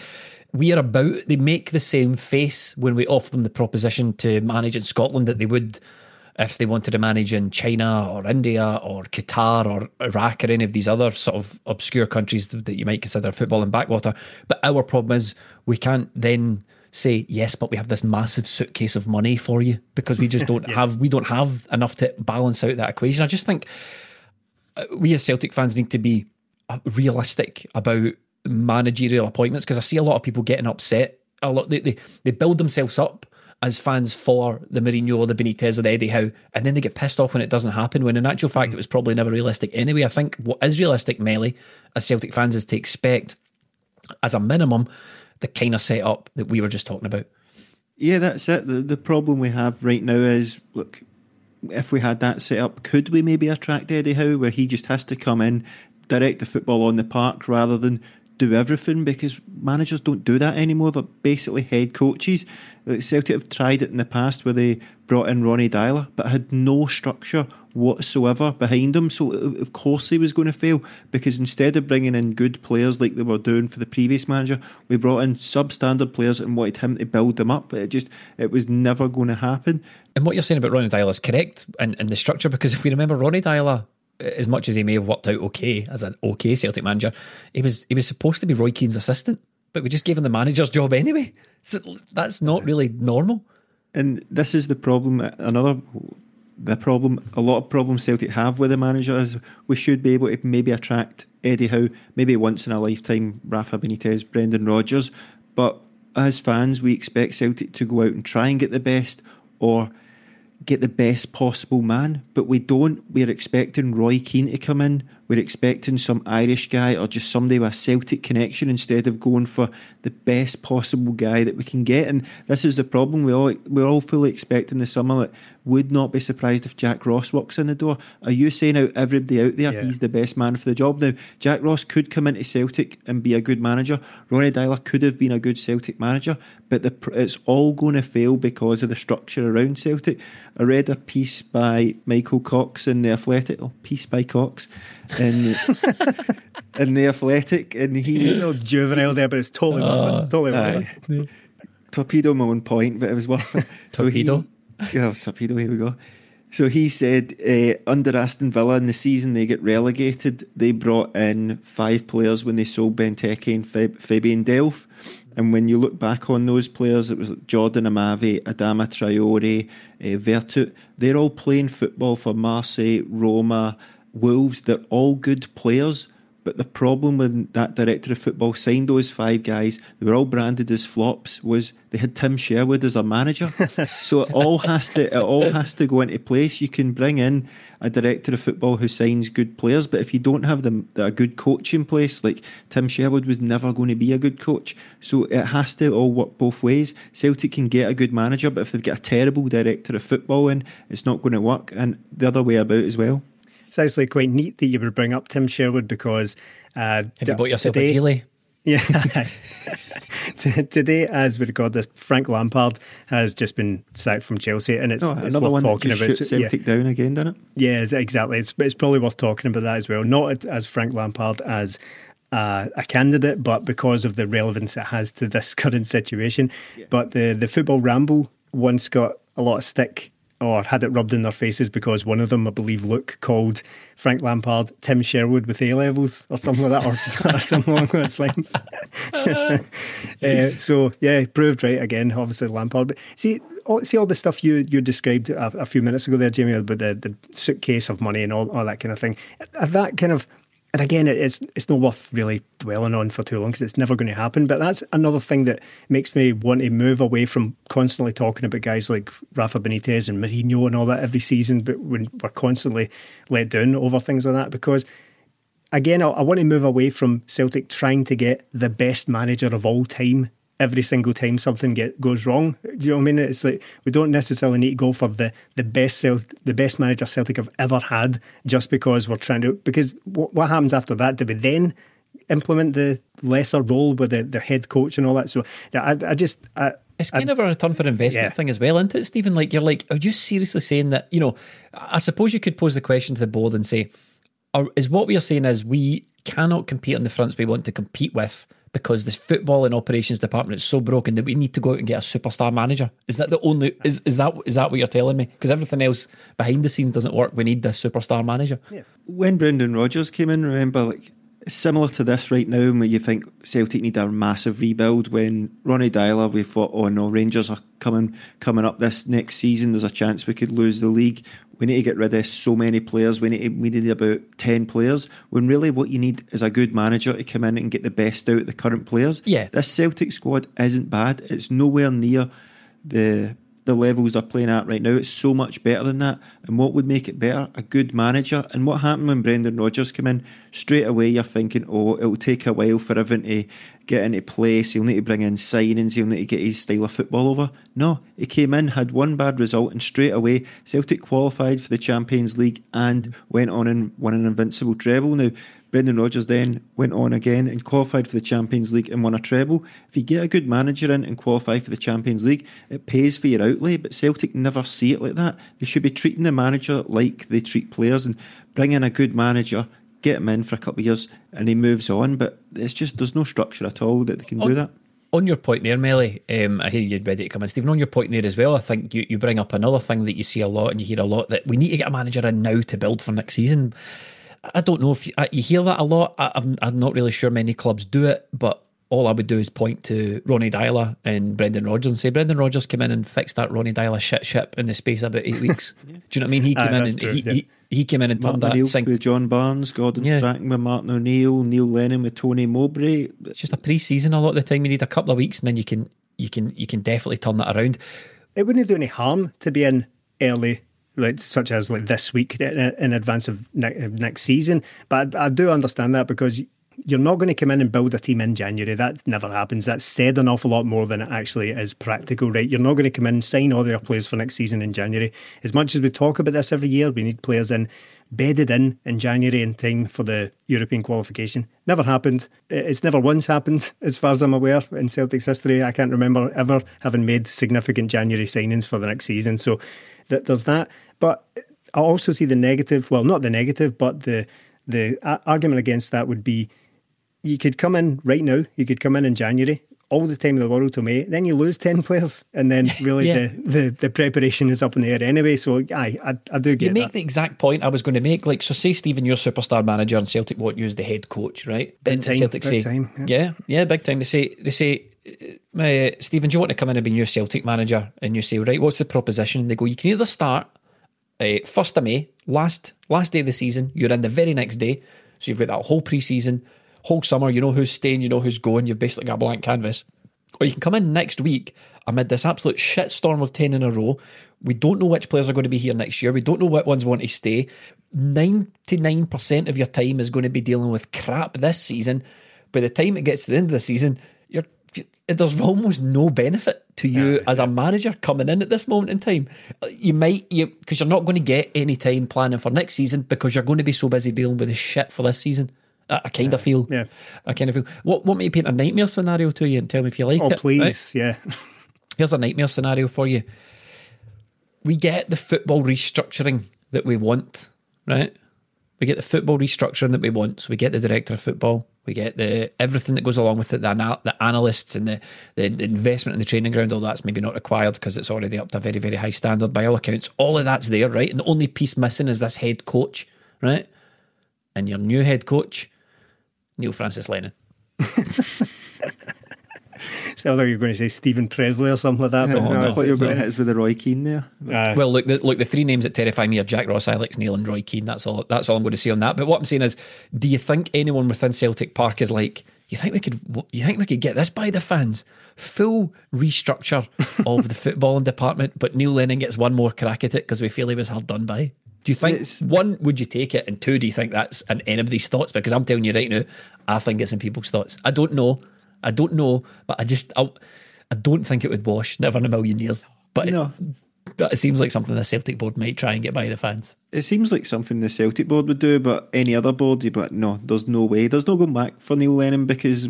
they make the same face when we offer them the proposition to manage in Scotland that they would if they wanted to manage in China or India or Qatar or Iraq or any of these other sort of obscure countries that you might consider football and backwater. But our problem is we can't then say, yes, but we have this massive suitcase of money for you, because we just don't we don't have enough to balance out that equation. I just think we as Celtic fans need to be realistic about managerial appointments, because I see a lot of people getting upset. They build themselves up as fans for the Mourinho or the Benitez or the Eddie Howe, and then they get pissed off when it doesn't happen, when in actual fact it was probably never realistic anyway. I think what is realistic, Melly, as Celtic fans, is to expect, as a minimum, the kind of setup that we were just talking about. Yeah, that's it. The problem we have right now is, look, if we had that set up, could we maybe attract Eddie Howe, where he just has to come in, direct the football on the park rather than do everything? Because managers don't do that anymore. They're basically head coaches. Like Celtic have tried it in the past where they brought in Ronny Deila but had no structure whatsoever behind him. So of course he was going to fail, because instead of bringing in good players like they were doing for the previous manager, we brought in substandard players and wanted him to build them up. It was never going to happen. And what you're saying about Ronny Deila is correct in the structure, because if we remember, Ronny Deila, as much as he may have worked out okay as an okay Celtic manager, he was supposed to be Roy Keane's assistant, but we just gave him the manager's job anyway. So that's not really normal. And this is the problem. A lot of problems Celtic have with the manager is we should be able to maybe attract Eddie Howe, maybe once in a lifetime Rafa Benitez, Brendan Rodgers, but as fans we expect Celtic to go out and try and get the best, or get the best possible man, but we don't. We're expecting Roy Keane to come in. We're expecting some Irish guy or just somebody with a Celtic connection instead of going for the best possible guy that we can get. And this is the problem. We're all fully expecting the summer. That would not be surprised if Jack Ross walks in the door. Are you saying out everybody out there he's the best man for the job? Now, Jack Ross could come into Celtic and be a good manager. Ronny Deila could have been a good Celtic manager, but it's all going to fail because of the structure around Celtic. I read a piece by Michael Cox in The Athletic, piece by Cox, in The Athletic, and he's a juvenile there, but it's totally torpedo my own point, but it was worth it. Torpedo? Torpedo, here we go. So he said under Aston Villa in the season they get relegated, they brought in 5 players when they sold Benteke and Fabian Delph. And when you look back on those players, it was Jordan Amavi, Adama Traore, Vertut. They're all playing football for Marseille, Roma, Wolves. They're all good players. But the problem when that director of football signed those 5 guys, they were all branded as flops, was they had Tim Sherwood as a manager. So it all has to go into place. You can bring in a director of football who signs good players, but if you don't have a good coach in place, like Tim Sherwood was never going to be a good coach. So it has to all work both ways. Celtic can get a good manager, but if they've got a terrible director of football in, it's not going to work. And the other way about as well. It's actually quite neat that you would bring up Tim Sherwood because have you bought yourself a Geely? Yeah. Today, as we record this, Frank Lampard has just been sacked from Chelsea, and it's another worth one talking that just about. Shoots Celtic down again, doesn't it? Yeah, exactly. It's probably worth talking about that as well. Not as Frank Lampard as a candidate, but because of the relevance it has to this current situation. Yeah. But the Football Ramble once got a lot of stick, or had it rubbed in their faces, because one of them, I believe Luke, called Frank Lampard Tim Sherwood with A-levels or something like that, or something along those lines. So, yeah, proved right again, obviously Lampard. But see all the stuff you described a few minutes ago there, Jamie, about the suitcase of money and all that kind of thing. That kind of... And again, it's not worth really dwelling on for too long because it's never going to happen. But that's another thing that makes me want to move away from constantly talking about guys like Rafa Benitez and Mourinho and all that every season, but when we're constantly let down over things like that. Because, again, I want to move away from Celtic trying to get the best manager of all time every single time something goes wrong. Do you know what I mean? It's like we don't necessarily need to go for the best manager Celtic have ever had just because we're trying to. Because what happens after that? Do we then implement the lesser role with the head coach and all that? So it's kind of a return for investment thing as well, isn't it, Stephen? Like, you're like, are you seriously saying that? You know, I suppose you could pose the question to the board and say, is what we are saying is we cannot compete on the fronts we want to compete with because this football and operations department is so broken that we need to go out and get a superstar manager? Is that the only? Is that what you're telling me? Because everything else behind the scenes doesn't work. We need the superstar manager. Yeah. When Brendan Rodgers came in, remember, like, it's similar to this right now, where you think Celtic need a massive rebuild. When Ronny Deila, we thought, oh no, Rangers are coming up this next season, there's a chance we could lose the league. We need to get rid of so many players. We need about 10 players. When really what you need is a good manager to come in and get the best out of the current players. Yeah. This Celtic squad isn't bad. It's nowhere near the levels they're playing at right now. It's so much better than that. And what would make it better? A good manager. And what happened when Brendan Rodgers came in? Straight away you're thinking, oh, it'll take a while for everyone to get into place. He'll need to bring in signings. He'll need to get his style of football over. No, he came in, had one bad result, and straight away Celtic qualified for the Champions League and went on and won an invincible treble. Now, Brendan Rodgers then went on again and qualified for the Champions League and won a treble. If you get a good manager in and qualify for the Champions League, it pays for your outlay, but Celtic never see it like that. They should be treating the manager like they treat players and bring in a good manager, get him in for a couple of years and he moves on, but it's just, there's no structure at all that they can do that. On your point there, Melly, I hear you're ready to come in, Stephen. On your point there as well, I think you bring up another thing that you see a lot and you hear a lot, that we need to get a manager in now to build for next season. I don't know if you hear that a lot. I'm not really sure many clubs do it, but all I would do is point to Ronny Deila and Brendan Rodgers and say, Brendan Rodgers came in and fixed that Ronny Deila ship in the space of about 8 weeks. Do you know what I mean? He came in and he came in and turned that sink with John Barnes, Gordon Strachan with Martin O'Neill, Neil Lennon with Tony Mowbray. It's just a pre-season a lot of the time. You need a couple of weeks and then you can definitely turn that around. It wouldn't do any harm to be in early, such as this week in advance of next season. But I do understand that, because you're not going to come in and build a team in January. That never happens. That's said an awful lot more than it actually is practical, right? You're not going to come in and sign all your players for next season in January. As much as we talk about this every year, we need players bedded in January in time for the European qualification. Never happened. It's never once happened, as far as I'm aware, in Celtic's history. I can't remember ever having made significant January signings for the next season. So there's that. But I also see the negative, well, not the negative, but the argument against that would be, you could come in right now, you could come in January, all the time in the world till May, then you lose 10 players, and then really the preparation is up in the air anyway. So I do get that. You make the exact point I was going to make. Like, so say, Stephen, you're superstar manager and Celtic won't use the head coach, right? Big time, Celtic big time. Yeah, big time. They say, Stephen, do you want to come in and be your Celtic manager? And you say, right, what's the proposition? And they go, you can either start 1st of May, last day of the season, you're in the very next day, so you've got that whole pre-season, whole summer, you know who's staying, you know who's going, you've basically got a blank canvas. Or you can come in next week amid this absolute shitstorm of 10 in a row. We don't know which players are going to be here next year. We don't know what ones want to stay. 99% of your time is going to be dealing with crap this season. By the time it gets to the end of the season, there's almost no benefit to you as a manager coming in at this moment in time. Because you're not going to get any time planning for next season, because you're going to be so busy dealing with the shit for this season. I kind of feel. Yeah. I kind of feel. Want me to paint a nightmare scenario to you and tell me if you like it? Oh, please, right? Yeah. Here's a nightmare scenario for you. We get the football restructuring that we want, right? We get the football restructuring that we want. So we get the director of football. We get everything that goes along with it, the analysts and the investment in the training ground. All that's maybe not required because it's already up to a very, very high standard by all accounts. All of that's there, right? And the only piece missing is this head coach, right? And your new head coach, Neil Francis Lennon. So I thought you were going to say Stephen Presley or something like that. Yeah, but no, I thought you were going to hit us with the Roy Keane there. Well, look, the three names that terrify me are Jack Ross, Alex Neil and Roy Keane. That's all I'm going to say on that. But what I'm saying is, do you think anyone within Celtic Park is like, you think we could get this by the fans? Full restructure of the footballing department, but Neil Lennon gets one more crack at it because we feel he was hard done by. Do you think, one, would you take it? And two, do you think that's in anybody's thoughts? Because I'm telling you right now, I think it's in people's thoughts. I don't know, but I don't think it would wash, never in a million years. But no. But it seems like something the Celtic board might try and get by the fans. It seems like something the Celtic board would do, but any other board, you'd be like, no, there's no way. There's no going back for Neil Lennon, because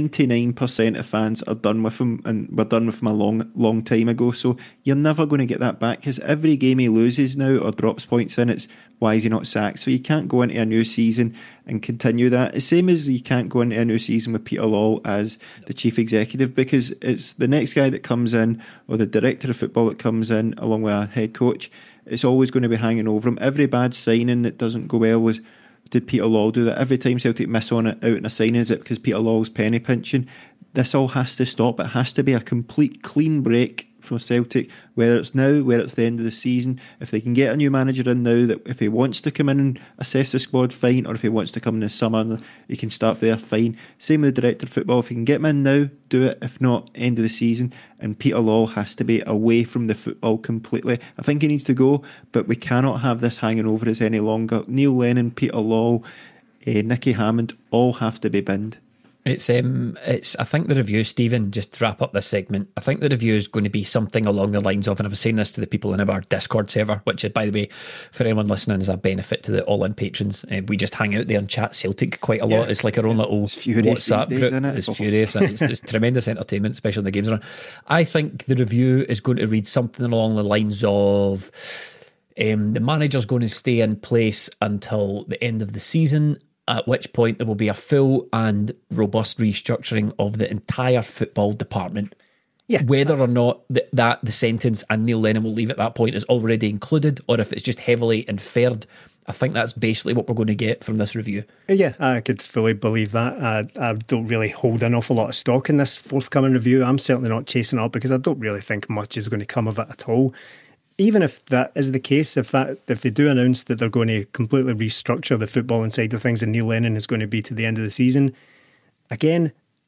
99% of fans are done with him, and were done with him a long time ago. So you're never going to get that back, because every game he loses now or drops points in, it's why is he not sacked? So you can't go into a new season and continue that. The same as you can't go into a new season with Peter Law as the chief executive, because it's the next guy that comes in, or the director of football that comes in along with a head coach. It's always going to be hanging over him. Every bad signing that doesn't go well did Peter Law do that? Every time Celtic miss on it out in a signing, is it because Peter Law's penny pinching? This all has to stop. It has to be a complete clean break from Celtic, whether it's now, whether it's the end of the season. If they can get a new manager in now, that if he wants to come in and assess the squad, fine. Or if he wants to come in the summer, he can start there, fine. Same with the director of football. If he can get him in now, do it. If not, end of the season. And Peter Law has to be away from the football completely. I think he needs to go, but we cannot have this hanging over us any longer. Neil Lennon, Peter Law, Nicky Hammond, all have to be binned. It's I think the review, Stephen, just to wrap up this segment, I think the review is going to be something along the lines of, and I was saying this to the people in our Discord server, which is, by the way, for anyone listening, is a benefit to the All-In patrons. We just hang out there and chat Celtic quite a lot. It's like our own little WhatsApp group. It's furious. It's tremendous entertainment, especially when the games are on. I think the review is going to read something along the lines of, the manager's going to stay in place until the end of the season, at which point there will be a full and robust restructuring of the entire football department. Yeah, whether or not that the sentence "and Neil Lennon will leave at that point" is already included, or if it's just heavily inferred, I think that's basically what we're going to get from this review. Yeah, I could fully believe that. I don't really hold an awful lot of stock in this forthcoming review. I'm certainly not chasing it up because I don't really think much is going to come of it at all. Even if that is the case, if they do announce that they're going to completely restructure the footballing side of things and Neil Lennon is going to be to the end of the season, again,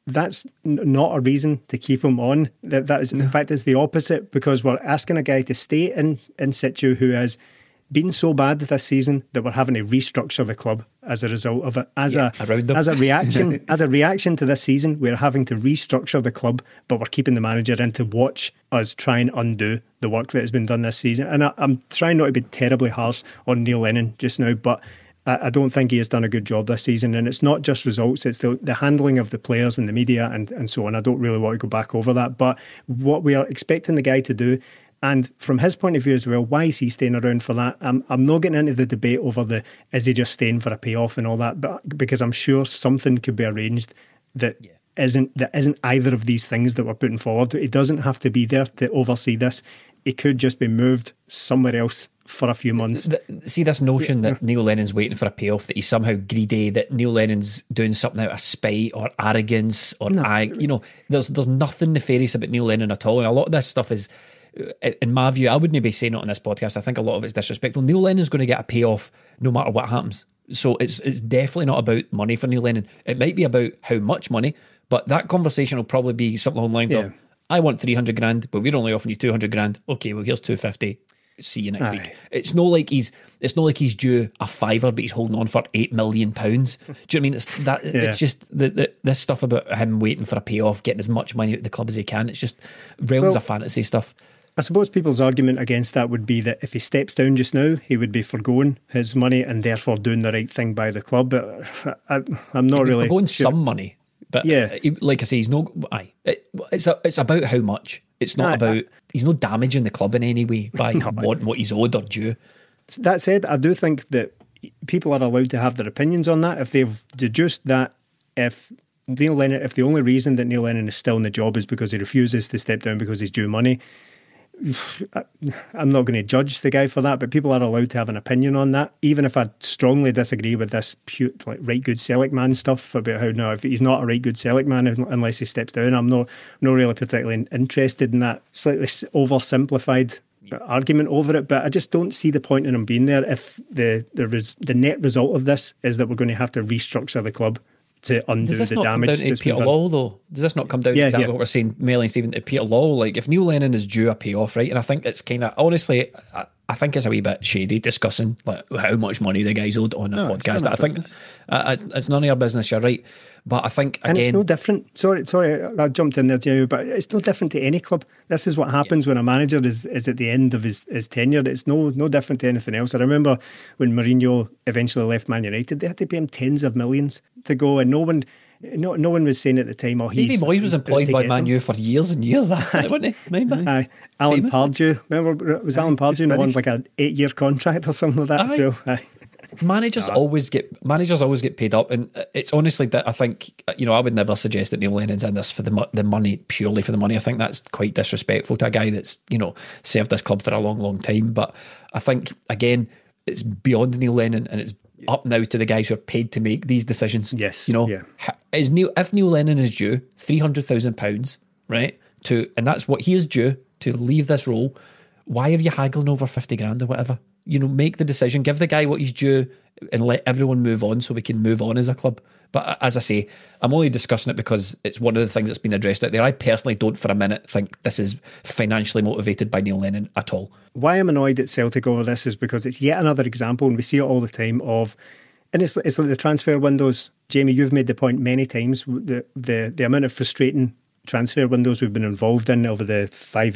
that's not a reason to keep him on. That is, in fact, it's the opposite, because we're asking a guy to stay in situ who has been so bad this season that we're having to restructure the club as a result of it. As a reaction to this season, we're having to restructure the club, but we're keeping the manager in to watch us try and undo the work that has been done this season. And I'm trying not to be terribly harsh on Neil Lennon just now, but I don't think he has done a good job this season. And it's not just results, it's the handling of the players and the media and so on. I don't really want to go back over that, but what we are expecting the guy to do, and from his point of view as well, why is he staying around for that? I'm not getting into the debate over is he just staying for a payoff and all that, but because I'm sure something could be arranged that isn't either of these things that we're putting forward. He doesn't have to be there to oversee this. He could just be moved somewhere else for a few months. See this notion that Neil Lennon's waiting for a payoff, that he's somehow greedy, that Neil Lennon's doing something out of spite or arrogance or there's nothing nefarious about Neil Lennon at all, and a lot of this stuff is, in my view, I wouldn't be saying it on this podcast. I think a lot of it's disrespectful. Neil Lennon's going to get a payoff no matter what happens. So it's definitely not about money for Neil Lennon. It might be about how much money, but that conversation will probably be something along the lines of, I want 300 grand, but we're only offering you 200 grand. Okay, well, here's 250. See you next week. It's not like he's due a fiver, but he's holding on for £8 million. Do you know what I mean? It's just this stuff about him waiting for a payoff, getting as much money out of the club as he can. It's just realms of fantasy stuff. I suppose people's argument against that would be that if he steps down just now, he would be forgoing his money and therefore doing the right thing by the club. But I'm not really forgoing some money. But like I say, he's no. It's about how much. It's not about. He's not damaging the club in any way by wanting what he's owed or due. That said, I do think that people are allowed to have their opinions on that. If they've deduced that, if the only reason that Neil Lennon is still in the job is because he refuses to step down because he's due money, I'm not going to judge the guy for that, but people are allowed to have an opinion on that, even if I strongly disagree with this right good Seligman stuff about how if he's not a right good Seligman unless he steps down. I'm not really particularly interested in that slightly oversimplified argument over it, but I just don't see the point in him being there if the net result of this is that we're going to have to restructure the club to undo the damage. Does this not come down to Peter Law, though? Does this not come down to exactly what we're saying, Melly and Stephen, to Peter Law? Like, if Neil Lennon is due a payoff, right? And I think it's kind of, honestly, I think it's a wee bit shady discussing like how much money the guy's owed on a podcast. I think it's none of your business, you're right. But I think, again... And it's no different. Sorry, I jumped in there, Jamie, but it's no different to any club. This is what happens when a manager is at the end of his tenure. It's no different to anything else. I remember when Mourinho eventually left Man United, they had to pay him tens of millions to go, and no one was saying at the time, Davy Moyes was employed by Man U for years and years, wasn't he? Remember? Alan Pardew. Remember, was Alan Pardew on like an 8-year contract or something like that as well? Managers always get paid up, and it's honestly that I think, I would never suggest that Neil Lennon's in this for the money, purely for the money. I think that's quite disrespectful to a guy that's served this club for a long, long time. But I think, again, it's beyond Neil Lennon, and it's up now to the guys who are paid to make these decisions. Yes, if Neil Lennon is due £300,000, right, and that's what he is due to leave this role, why are you haggling over 50 grand or whatever? Make the decision, give the guy what he's due, and let everyone move on so we can move on as a club. But as I say, I'm only discussing it because it's one of the things that's been addressed out there. I personally don't for a minute think this is financially motivated by Neil Lennon at all. Why I'm annoyed at Celtic over this is because it's yet another example, and we see it all the time, and it's like the transfer windows. Jamie, you've made the point many times, the amount of frustrating transfer windows we've been involved in over the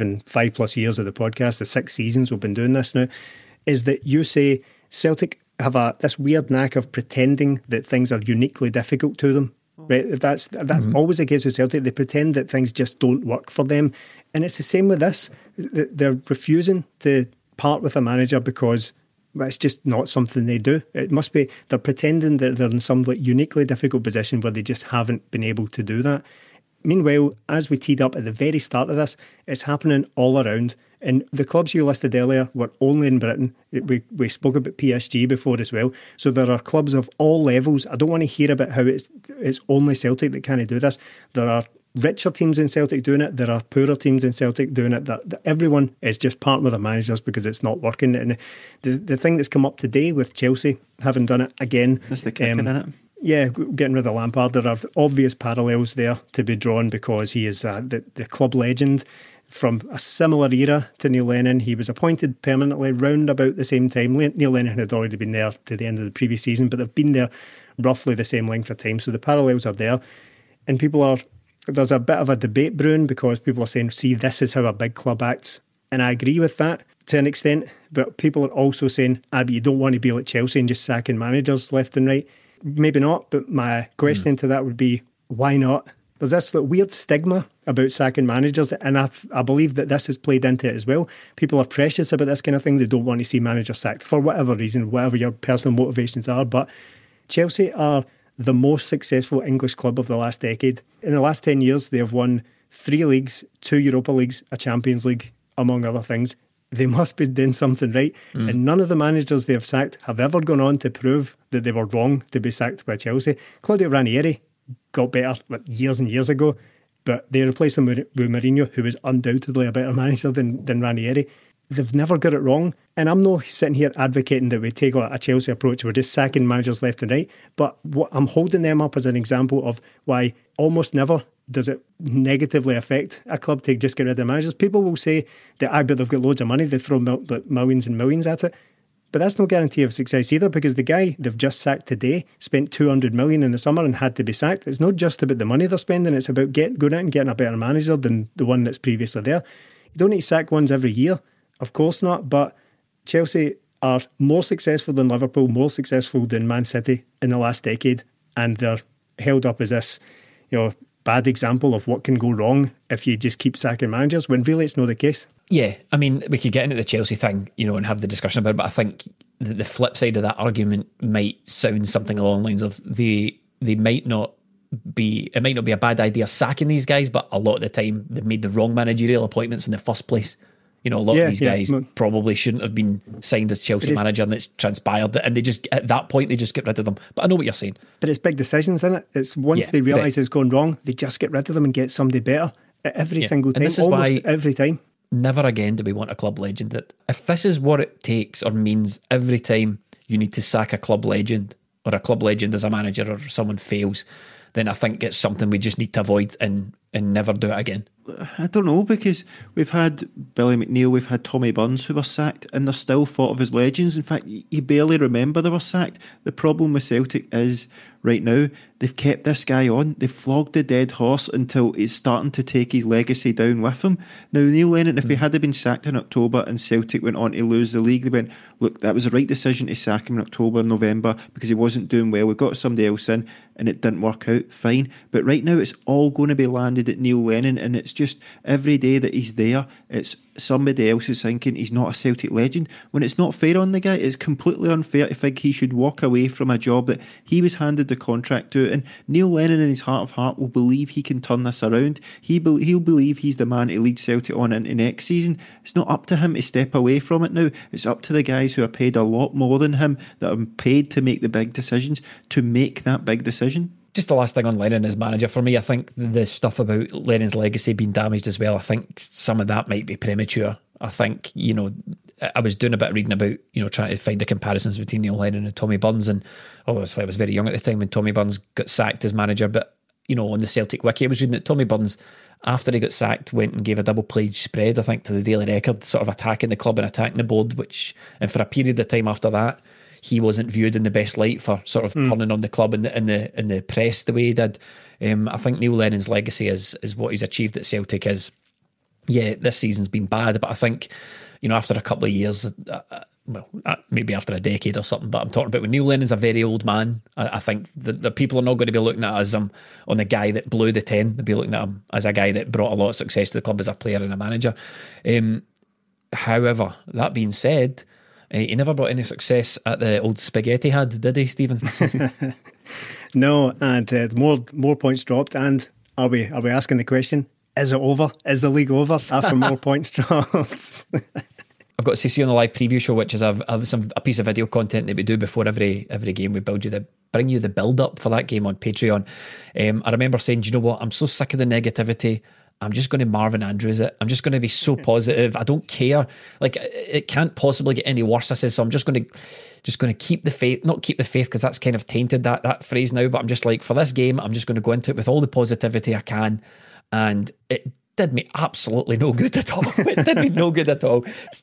5+ years of the podcast, the 6 seasons we've been doing this now, is that you say Celtic have this weird knack of pretending that things are uniquely difficult to them. Right? That's always the case with Celtic. They pretend that things just don't work for them. And it's the same with this. They're refusing to part with a manager because it's just not something they do. It must be they're pretending that they're in some uniquely difficult position where they just haven't been able to do that. Meanwhile, as we teed up at the very start of this, it's happening all around. And the clubs you listed earlier were only in Britain. We spoke about PSG before as well. So there are clubs of all levels. I don't want to hear about how it's only Celtic that can't do this. There are richer teams in Celtic doing it. There are poorer teams in Celtic doing it. Everyone is just parting with their managers because it's not working. And the thing that's come up today with Chelsea having done it again... That's the kicker, isn't it? Yeah, getting rid of Lampard, there are obvious parallels there to be drawn because he is the club legend from a similar era to Neil Lennon. He was appointed permanently round about the same time. Neil Lennon had already been there to the end of the previous season, but they've been there roughly the same length of time. So the parallels are there. And there's a bit of a debate brewing because people are saying, see, this is how a big club acts. And I agree with that to an extent. But people are also saying, but you don't want to be like Chelsea and just sacking managers left and right. Maybe not, but my question to that would be, why not? There's this weird stigma about sacking managers, and I believe that this has played into it as well. People are precious about this kind of thing. They don't want to see managers sacked for whatever reason, whatever your personal motivations are. But Chelsea are the most successful English club of the last decade. In the last 10 years, they have won 3 leagues, 2 Europa Leagues, a Champions League, among other things. They must be doing something right. And none of the managers they have sacked have ever gone on to prove that they were wrong to be sacked by Chelsea. Claudio Ranieri got better years and years ago, but they replaced him with Mourinho, who was undoubtedly a better manager than Ranieri. They've never got it wrong. And I'm not sitting here advocating that we take a Chelsea approach. We're just sacking managers left and right. But I'm holding them up as an example of why almost never does it negatively affect a club to just get rid of managers. People will say that I bet they've got loads of money, they throw millions and millions at it. But that's no guarantee of success either, because the guy they've just sacked today spent 200 million in the summer and had to be sacked. It's not just about the money they're spending, it's about going out and getting a better manager than the one that's previously there. You don't need to sack ones every year, of course not, but Chelsea are more successful than Liverpool, more successful than Man City in the last decade, and they're held up as this, bad example of what can go wrong if you just keep sacking managers, when really it's not the case. Yeah, I mean, we could get into the Chelsea thing, and have the discussion about it, but I think the flip side of that argument might sound something along the lines of it might not be a bad idea sacking these guys, but a lot of the time they've made the wrong managerial appointments in the first place. A lot of these guys probably shouldn't have been signed as Chelsea manager, and it's transpired that, and they just, at that point, they just get rid of them. But I know what you're saying. But it's big decisions, isn't it? It's once they realise it's gone wrong, they just get rid of them and get somebody better every single time, almost every time. Never again do we want a club legend. That if this is what it takes or means every time you need to sack a club legend, or a club legend as a manager, or someone fails, then I think it's something we just need to avoid and never do it again. I don't know, because we've had Billy McNeil, we've had Tommy Burns who were sacked, and they're still thought of as legends. In fact, you barely remember they were sacked. The problem with Celtic is, right now, they've kept this guy on. They've flogged the dead horse until he's starting to take his legacy down with him. Now, Neil Lennon, if he had been sacked in October and Celtic went on to lose the league, they went, look, that was the right decision to sack him in October, November, because he wasn't doing well. We got somebody else in and it didn't work out, fine. But right now, it's all going to be landed at Neil Lennon, and it's just every day that he's there, it's somebody else is thinking he's not a Celtic legend, when it's not fair on the guy. It's completely unfair to think he should walk away from a job that he was handed the contract to. And Neil Lennon, in his heart of heart, will believe he can turn this around. He'll believe he's the man to lead Celtic on into next season. It's not up to him to step away from it now. It's up to the guys who are paid a lot more than him, that are paid to make the big decisions, to make that big decision. Just the last thing on Lennon as manager, for me, I think the stuff about Lennon's legacy being damaged as well, I think some of that might be premature. I think, I was doing a bit of reading about, trying to find the comparisons between Neil Lennon and Tommy Burns, and obviously I was very young at the time when Tommy Burns got sacked as manager, but, on the Celtic wiki, I was reading that Tommy Burns, after he got sacked, went and gave a double-page spread, I think, to the Daily Record, sort of attacking the club and attacking the board, and for a period of time after that, he wasn't viewed in the best light for sort of turning on the club in the press the way he did. I think Neil Lennon's legacy is what he's achieved at Celtic is, this season's been bad, but I think, after a couple of years, maybe after a decade or something, but I'm talking about when Neil Lennon's a very old man, I think the people are not going to be looking at us on the guy that blew the 10. They'll be looking at him as a guy that brought a lot of success to the club as a player and a manager. However, that being said, he never brought any success at the old Spaghetti Had, did he, Stephen? No, and more points dropped. And are we asking the question, is it over? Is the league over after more points dropped? I've got to see on the live preview show, which is a piece of video content that we do before every game. We bring you the build up for that game on Patreon. I remember saying, do you know what? I'm so sick of the negativity. I'm just going to Marvin Andrews it. I'm just going to be so positive. I don't care. Like, it can't possibly get any worse, I said. So I'm just going to keep the faith, not keep the faith, because that's kind of tainted that phrase now, but I'm just like, for this game, I'm just going to go into it with all the positivity I can. And it did me absolutely no good at all. It did me no good at all.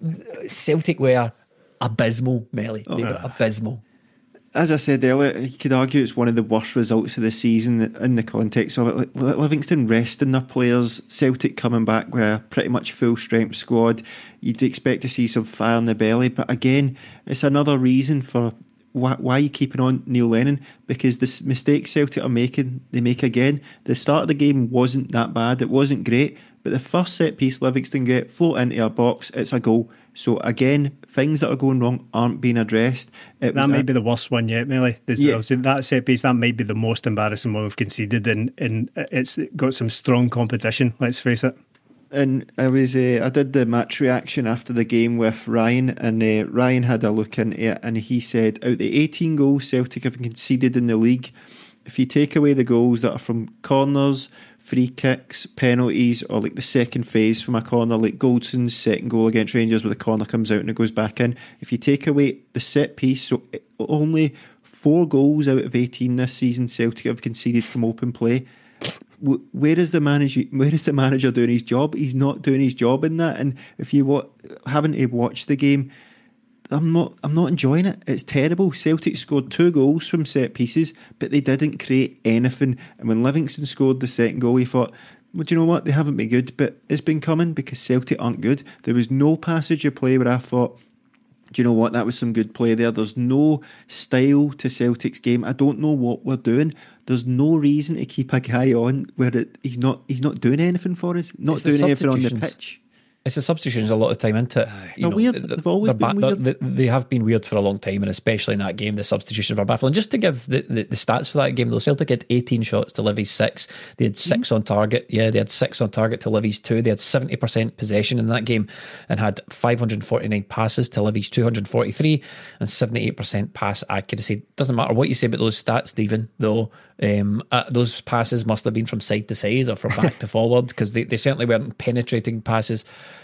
Celtic were abysmal, Melly. They were abysmal. As I said earlier, you could argue it's one of the worst results of the season in the context of it. Like Livingston resting their players, Celtic coming back with a pretty much full strength squad. You'd expect to see some fire in the belly, but again, it's another reason for why are you keeping on Neil Lennon? Because the mistakes Celtic are making, they make again. The start of the game wasn't that bad, it wasn't great, but the first set piece Livingston get, float into a box, it's a goal. So again, things that are going wrong aren't being addressed. That might be the worst one yet, Melly. That set piece, that might be the most embarrassing one we've conceded, and it's got some strong competition, let's face it. And I did the match reaction after the game with Ryan, and Ryan had a look into it, and he said, out the 18 goals Celtic have conceded in the league, if you take away the goals that are from corners, free kicks, penalties, or like the second phase from a corner, like Goldson's second goal against Rangers where the corner comes out and it goes back in, if you take away the set piece, so only 4 goals out of 18 this season Celtic have conceded from open play. Where is the manager doing his job? He's not doing his job in that. And if you haven't to watch the game, I'm not enjoying it. It's terrible. Celtic scored 2 goals from set pieces, but they didn't create anything. And when Livingston scored the second goal, we thought, well, do you know what? They haven't been good, but it's been coming because Celtic aren't good. There was no passage of play where I thought, do you know what? That was some good play there. There's no style to Celtic's game. I don't know what we're doing. There's no reason to keep a guy on where he's not doing anything for us. Not doing anything on the pitch. It's the substitutions a lot of time into it. They're weird. They've always been weird. They have been weird for a long time, and especially in that game, the substitutions were baffling. Just to give the stats for that game, though, Celtic had 18 shots to Livy's 6. They had 6 on target. Yeah, they had 6 on target to Livy's 2. They had 70% possession in that game and had 549 passes to Livy's 243 and 78% pass accuracy. Doesn't matter what you say about those stats, Stephen, though. Those passes must have been from side to side or from back to forward, because they certainly weren't penetrating passes.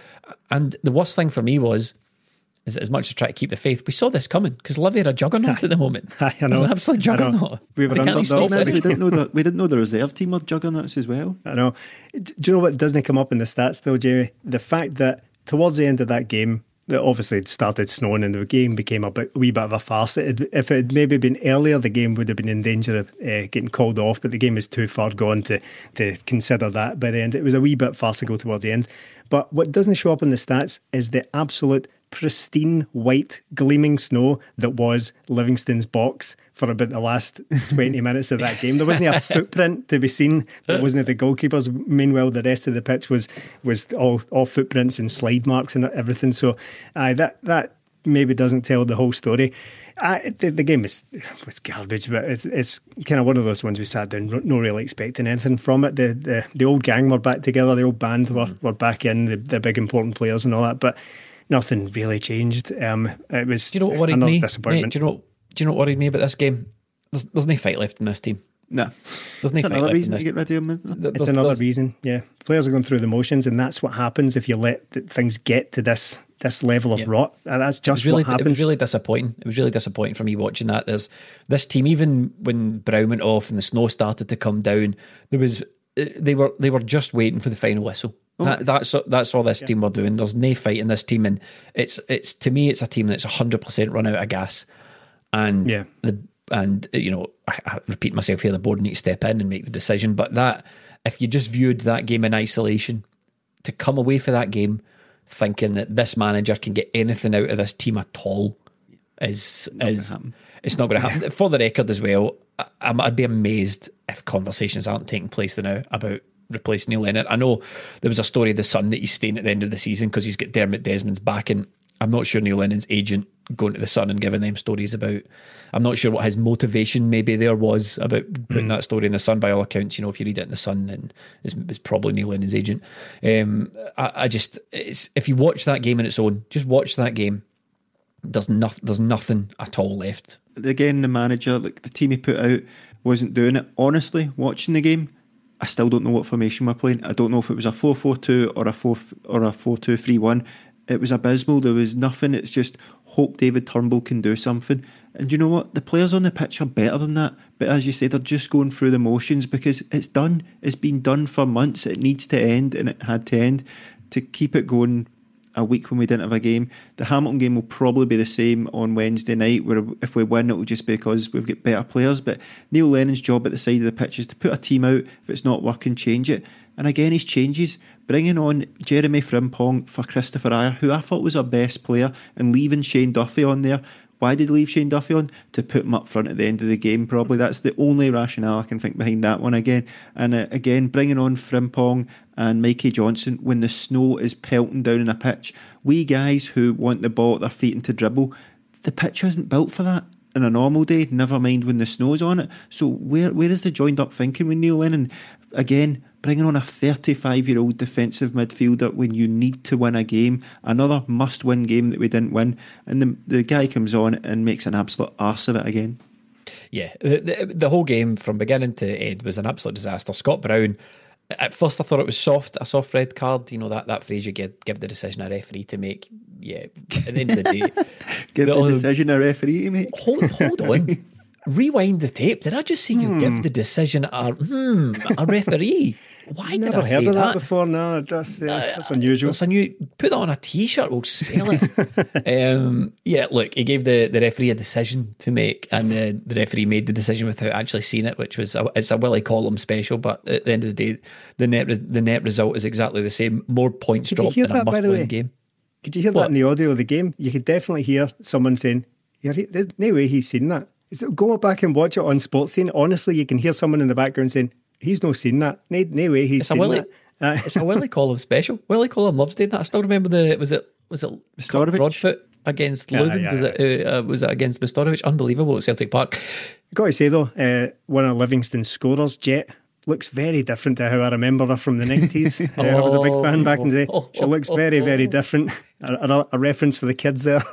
And the worst thing for me was, is as much as try to keep the faith, we saw this coming because Livy are a juggernaut at the moment. I know, an absolute juggernaut. We were underdogs. We didn't know the reserve team were juggernauts as well. I know. Do you know what doesn't come up in the stats though, Jamie? The fact that towards the end of that game, that obviously it started snowing and the game became a wee bit of a farce. If it had maybe been earlier, the game would have been in danger of getting called off, but the game is too far gone to consider that by the end. It was a wee bit farcical towards the end. But what doesn't show up in the stats is the absolute pristine white gleaming snow that was Livingston's box for about the last 20 minutes of that game. There wasn't a footprint to be seen. There wasn't the goalkeepers. Meanwhile, the rest of the pitch was all footprints and slide marks and everything. So that maybe doesn't tell the whole story. The game was garbage, but it's kind of one of those ones we sat down, not really expecting anything from it. The old gang were back together, the old band were back in, the big important players and all that, but nothing really changed. It was, do you know what worried me? Disappointment. Mate, do you know what worried me about this game? There's no fight left in this team. No. There's no fight left reason in this. to get rid of him. It's another reason, yeah. Players are going through the motions, and that's what happens if you let things get to this level of rot. And that's just what happens. It was really disappointing. It was really disappointing for me watching that. There's this team, even when Brown went off and the snow started to come down, they were just waiting for the final whistle. That's all this team were doing. There's no fight in this team, and it's to me it's a team that's 100% run out of gas. And I repeat myself here, the board need to step in and make the decision. But that, if you just viewed that game in isolation, to come away for that game thinking that this manager can get anything out of this team at all it's not going to happen. For the record as well, I'd be amazed if conversations aren't taking place now about replacing Neil Lennon. I know there was a story of the Sun that he's staying at the end of the season because he's got Dermot Desmond's back, and I'm not sure Neil Lennon's agent going to the Sun and giving them stories about. I'm not sure what his motivation maybe there was about putting that story in the Sun. By all accounts, if you read it in the Sun, and it's probably Neil Lennon's agent. If you watch that game on its own, just watch that game. There's nothing at all left. Again, the manager, like the team he put out, wasn't doing it. Honestly, watching the game, I still don't know what formation we're playing. I don't know if it was a 4-4-2 or a 4-2-3-1. It was abysmal. There was nothing. It's just hope David Turnbull can do something. And you know what? The players on the pitch are better than that. But as you say, they're just going through the motions because it's done. It's been done for months. It needs to end, and it had to end. To keep it going a week when we didn't have a game. The Hamilton game will probably be the same on Wednesday night, where if we win, it will just be because we've got better players. But Neil Lennon's job at the side of the pitch is to put a team out. If it's not working, change it. And again, his changes, bringing on Jeremy Frimpong for Christopher Ajer, who I thought was our best player, and leaving Shane Duffy on there. Why did he leave Shane Duffy on? To put him up front at the end of the game, probably. That's the only rationale I can think behind that one again. And again, bringing on Frimpong and Mikey Johnson when the snow is pelting down in a pitch. We guys who want the ball at their feet and to dribble, the pitch isn't built for that in a normal day, never mind when the snow's on it. So where is the joined up thinking with Neil Lennon? Again, bringing on a 35-year-old defensive midfielder when you need to win a game, another must-win game that we didn't win, and the guy comes on and makes an absolute arse of it again. Yeah, the whole game from beginning to end was an absolute disaster. Scott Brown, at first I thought it was a soft red card, you know, that phrase you give the decision a referee to make. Yeah, at the end of the day, give the decision a referee to make. Hold on. Rewind the tape. Did I just see you give the decision a referee? Why did I say that? Never heard of that before. No, that's unusual. It's put that on a t-shirt, we'll sell it. Yeah, look, he gave the referee a decision to make, and the referee made the decision without actually seeing it, which was it's a Willie Collum special. But at the end of the day, the net result is exactly the same. More points dropped in a must-win game. Could you hear that in the audio of the game? You could definitely hear someone saying, "There's no way he's seen that." Go back and watch it on Sports Scene. Honestly, you can hear someone in the background saying, "He's not seen that. No way he's seen that." It's a Willie Collum special. Willie Collum loves doing that. I still remember was it Broadfoot against Leuven? Was it against Mastorovic? Unbelievable at Celtic Park. I've got to say though, one of Livingston's scorers, Jet, looks very different to how I remember her from the 90s. I was a big fan back in the day. She looks very, very different. A reference for the kids there.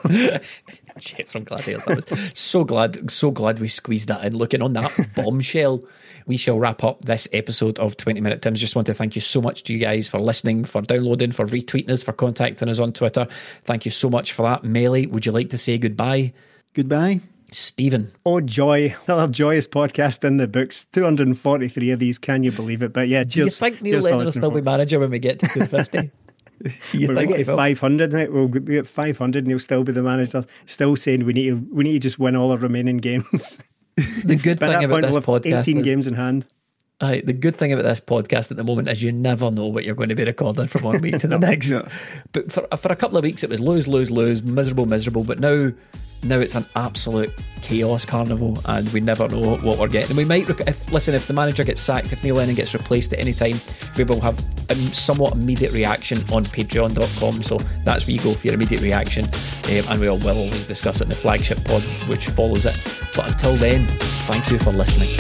Jet from Gladiator. That was so glad we squeezed that in. Looking on that bombshell, we shall wrap up this episode of 20 Minute Tims. Just want to thank you so much to you guys for listening, for downloading, for retweeting us, for contacting us on Twitter. Thank you so much for that. Melly, would you like to say goodbye? Goodbye. Stephen. Oh, joy. Another joyous podcast in the books. 243 of these, can you believe it? But yeah, cheers. Do you think Neil Lennon will still be manager when we get to 250? We'll get 500, right? We'll be at 500 and he'll still be the manager, still saying we need to just win all our remaining games. The good thing about this podcast 18 games in hand. The good thing about this podcast at the moment is you never know what you're going to be recording from one week to the next. Yeah. But for a couple of weeks it was lose, miserable, but now it's an absolute chaos carnival and we never know what we're getting. And we might, if the manager gets sacked, if Neil Lennon gets replaced at any time, we will have a somewhat immediate reaction on patreon.com, so that's where you go for your immediate reaction, and we will always discuss it in the flagship pod which follows it. But until then, thank you for listening.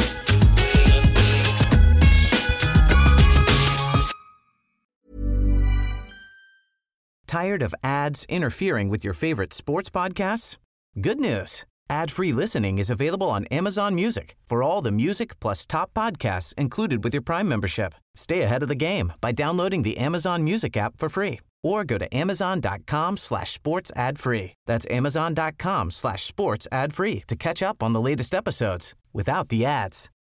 Tired of ads interfering with your favorite sports podcasts? Good news. Ad-free listening is available on Amazon Music for all the music plus top podcasts included with your Prime membership. Stay ahead of the game by downloading the Amazon Music app for free or go to amazon.com/sports ad free. That's amazon.com/sports ad free to catch up on the latest episodes without the ads.